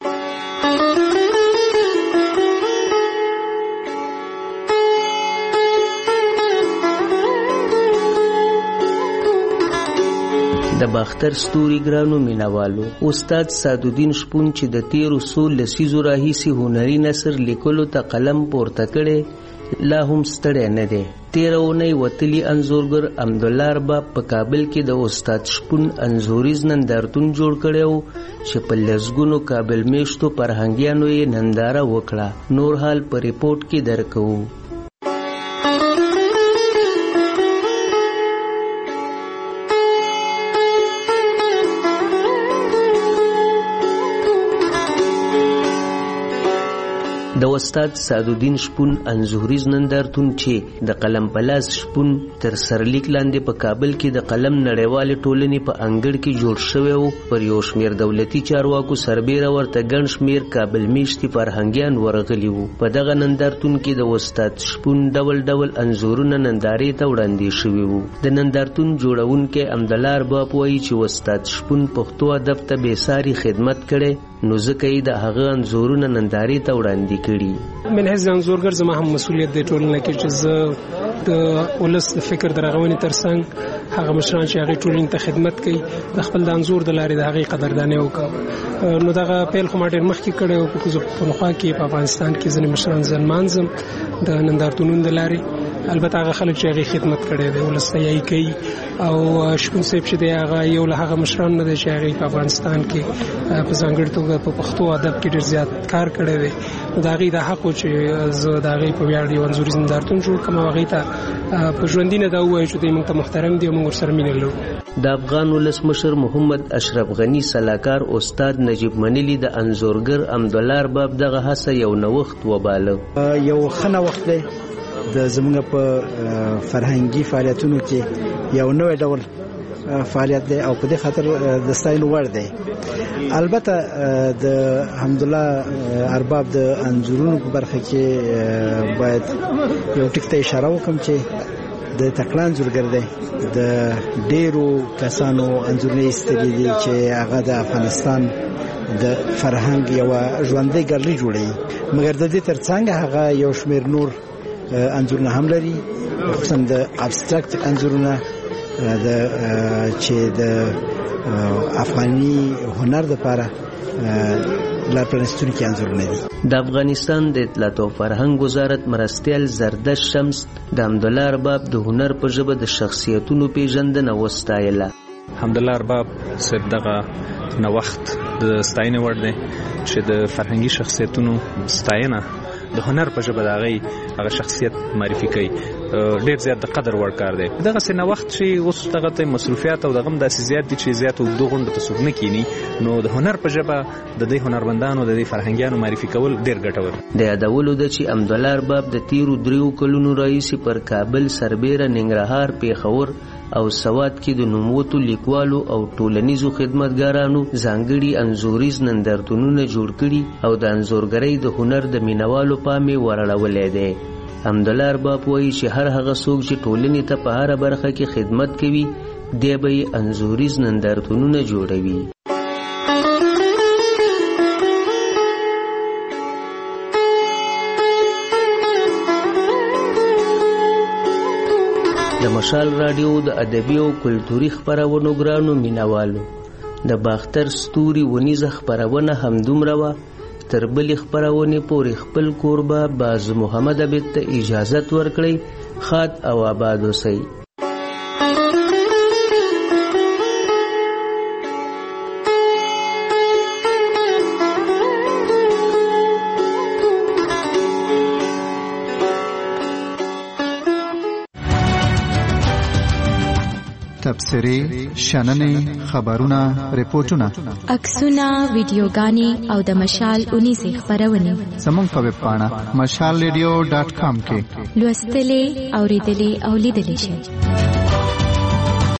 د باختر ستوري ګرانو مینوالو، استاد سعدالدین شپون چې د تیرو څو لسیزو راهیسې هنري نثر لیکلو ته قلم پورته کړی، لا هم ستړی نه دی. تیره اونۍ وتلي انځورګر حمدالله ارباب په کابل کې د استاد شپون انځوریز نندارتون جوړ کړی و چې په لسګونو کابل میشتو فرهنګیانو یې ننداره وکړه. نور حال په ریپورټ کې درکوو. د استاد سعدالدین شپون انځوریز نندارتون چې د قلم پلاس شپون تر سرلیک لاندې په کابل کې د قلم نړیوالې ټولنې په انګړ کې جوړ شوی و، پر یو شمېر دولتي چارواکو سربیره ورته ګڼ شمېر کابل میشتي فرهنګیان ورغلي وو. په دغه نندارتون کې د استاد شپون ډول ډول انځورونه نندارې ته وړاندې شوي وو. د نندارتون جوړونکی حمدالله ارباب وایي چې استاد شپون پښتو ادب ته بېساري خدمت کړی، نو ځکه یې د هغه انځورونه نندارې ته وړاندې کړي. من حیث د انځورګر زما هم مسؤلیت دی ټولنه کې چې زه د ولس د فکر د رغونې ترڅنګ هغه مشران چې هغې ټولنې ته خدمت کوي د خپل د انځور د لارې د هغې قدردانۍ وکړم. نو دغه پیل خو ما ډېر مخکې کړی و، په پښتونخوا کې په افغانستان کې ځینې مشران زه نمانځم د نندارتونونو د لارې، البته هغه خلک چې هغه خدمت کړي دي ولستایي کوي او شپون صاحب چې دی هغه یو له هغه مشران نه دی چې هغه په افغانستان کې په ځانګړي توګه په پښتو ادب کې ډېر زیات کار کړی دی. دا غي د حق چې زه دا غي په ویاړ دی انځوري نندارتون جوړ کوم هغه ته په ژوندینه دا وایي چې موږ ته محترم دی او موږ سره مینه لرو. د افغان ولسمشر محمد اشرف غنی سلاکار استاد نجیب منلی د انځورګر عبدالله ارباب دغه هڅه یو نوښت وباله. یو خنه وخت دی د زموږ په فرهنګي فعالیتونو کې یو نوې ډول فعالیت دی او په دې خاطر د ستاینو وړ دی. البته د حمدالله ارباب د انځورونو په برخه کې باید یو ټکی ته اشاره وکړم چې د تکړه انځورګر دی د ډیرو کسانو انځورونه ایستلي دي چې هغه د افغانستان د فرهنګ یو ژوندۍ ګالري جوړوي، مګر د دې ترڅنګ هغه یو شمېر نور انځورونه هم لري، خصوصا د ابستراکټ انځورونه چې د افغاني هنر لپاره لپاره انځورونه دي. د افغانستان د اطلاعات او فرهنګ وزارت مرستیال زردش شمس د عبدالله ارباب د هنر په ژبه د شخصیتونو پیژندنه وستایله. حمدالله ارباب صاحب دغه نوښت د ستاینې وړ دی چې د فرهنګي شخصیتونو ستاینه د هنر په ژبه د هغه شخصیت معرفي کوي، ډېر زیات د قدر وړ کار دی. دغه څه نوښت چې اوس دغه ته مصروفیات او دغه داسې زیات دي چې زیات اوږدو غونډو ته څوک نه کینی، نو د هنر په ژبه د دې هنرمندانو د دې فرهنګیانو معرفي کول ډېر ګټور. د یادولو ده چې عبدالله ارباب د تیرو 3 کلونو راهیسې پر کابل، سربیره، ننګرهار، پیښور او سوات کې د نوموتو لیکوالو او ټولنیزو خدمتګارانو ځانګړي انځوریز نندارتونونه جوړ کړي او د انځورګرۍ د هنر د مینوالو پام یې ورړولی دی. عبدالله ارباب وایي چې هر هغه څوک چې ټولنې ته په هره برخه کې خدمت کوي دی به یې انځوریز نندارتونونه جوړوي. د مشال رادیو د ادبي او کلتوري خپرونو ګرانو مینوالو، د باختر ستوري ونیزه خپرونه همدومره وه. تر بلې خپرونې پورې خپل کوربه باز محمد عبید ته اجازت ورکړئ. ښاد او آباد اوسئ. تبصرې، شننې، خبرونه، ریپورتونه، عکسونه، ویډیوګانې او د مشال اونیزه خپرونه زموږ په ویب پاڼه mashalradio.com کې لوستلې، اوریدلې او لیدلې شئ.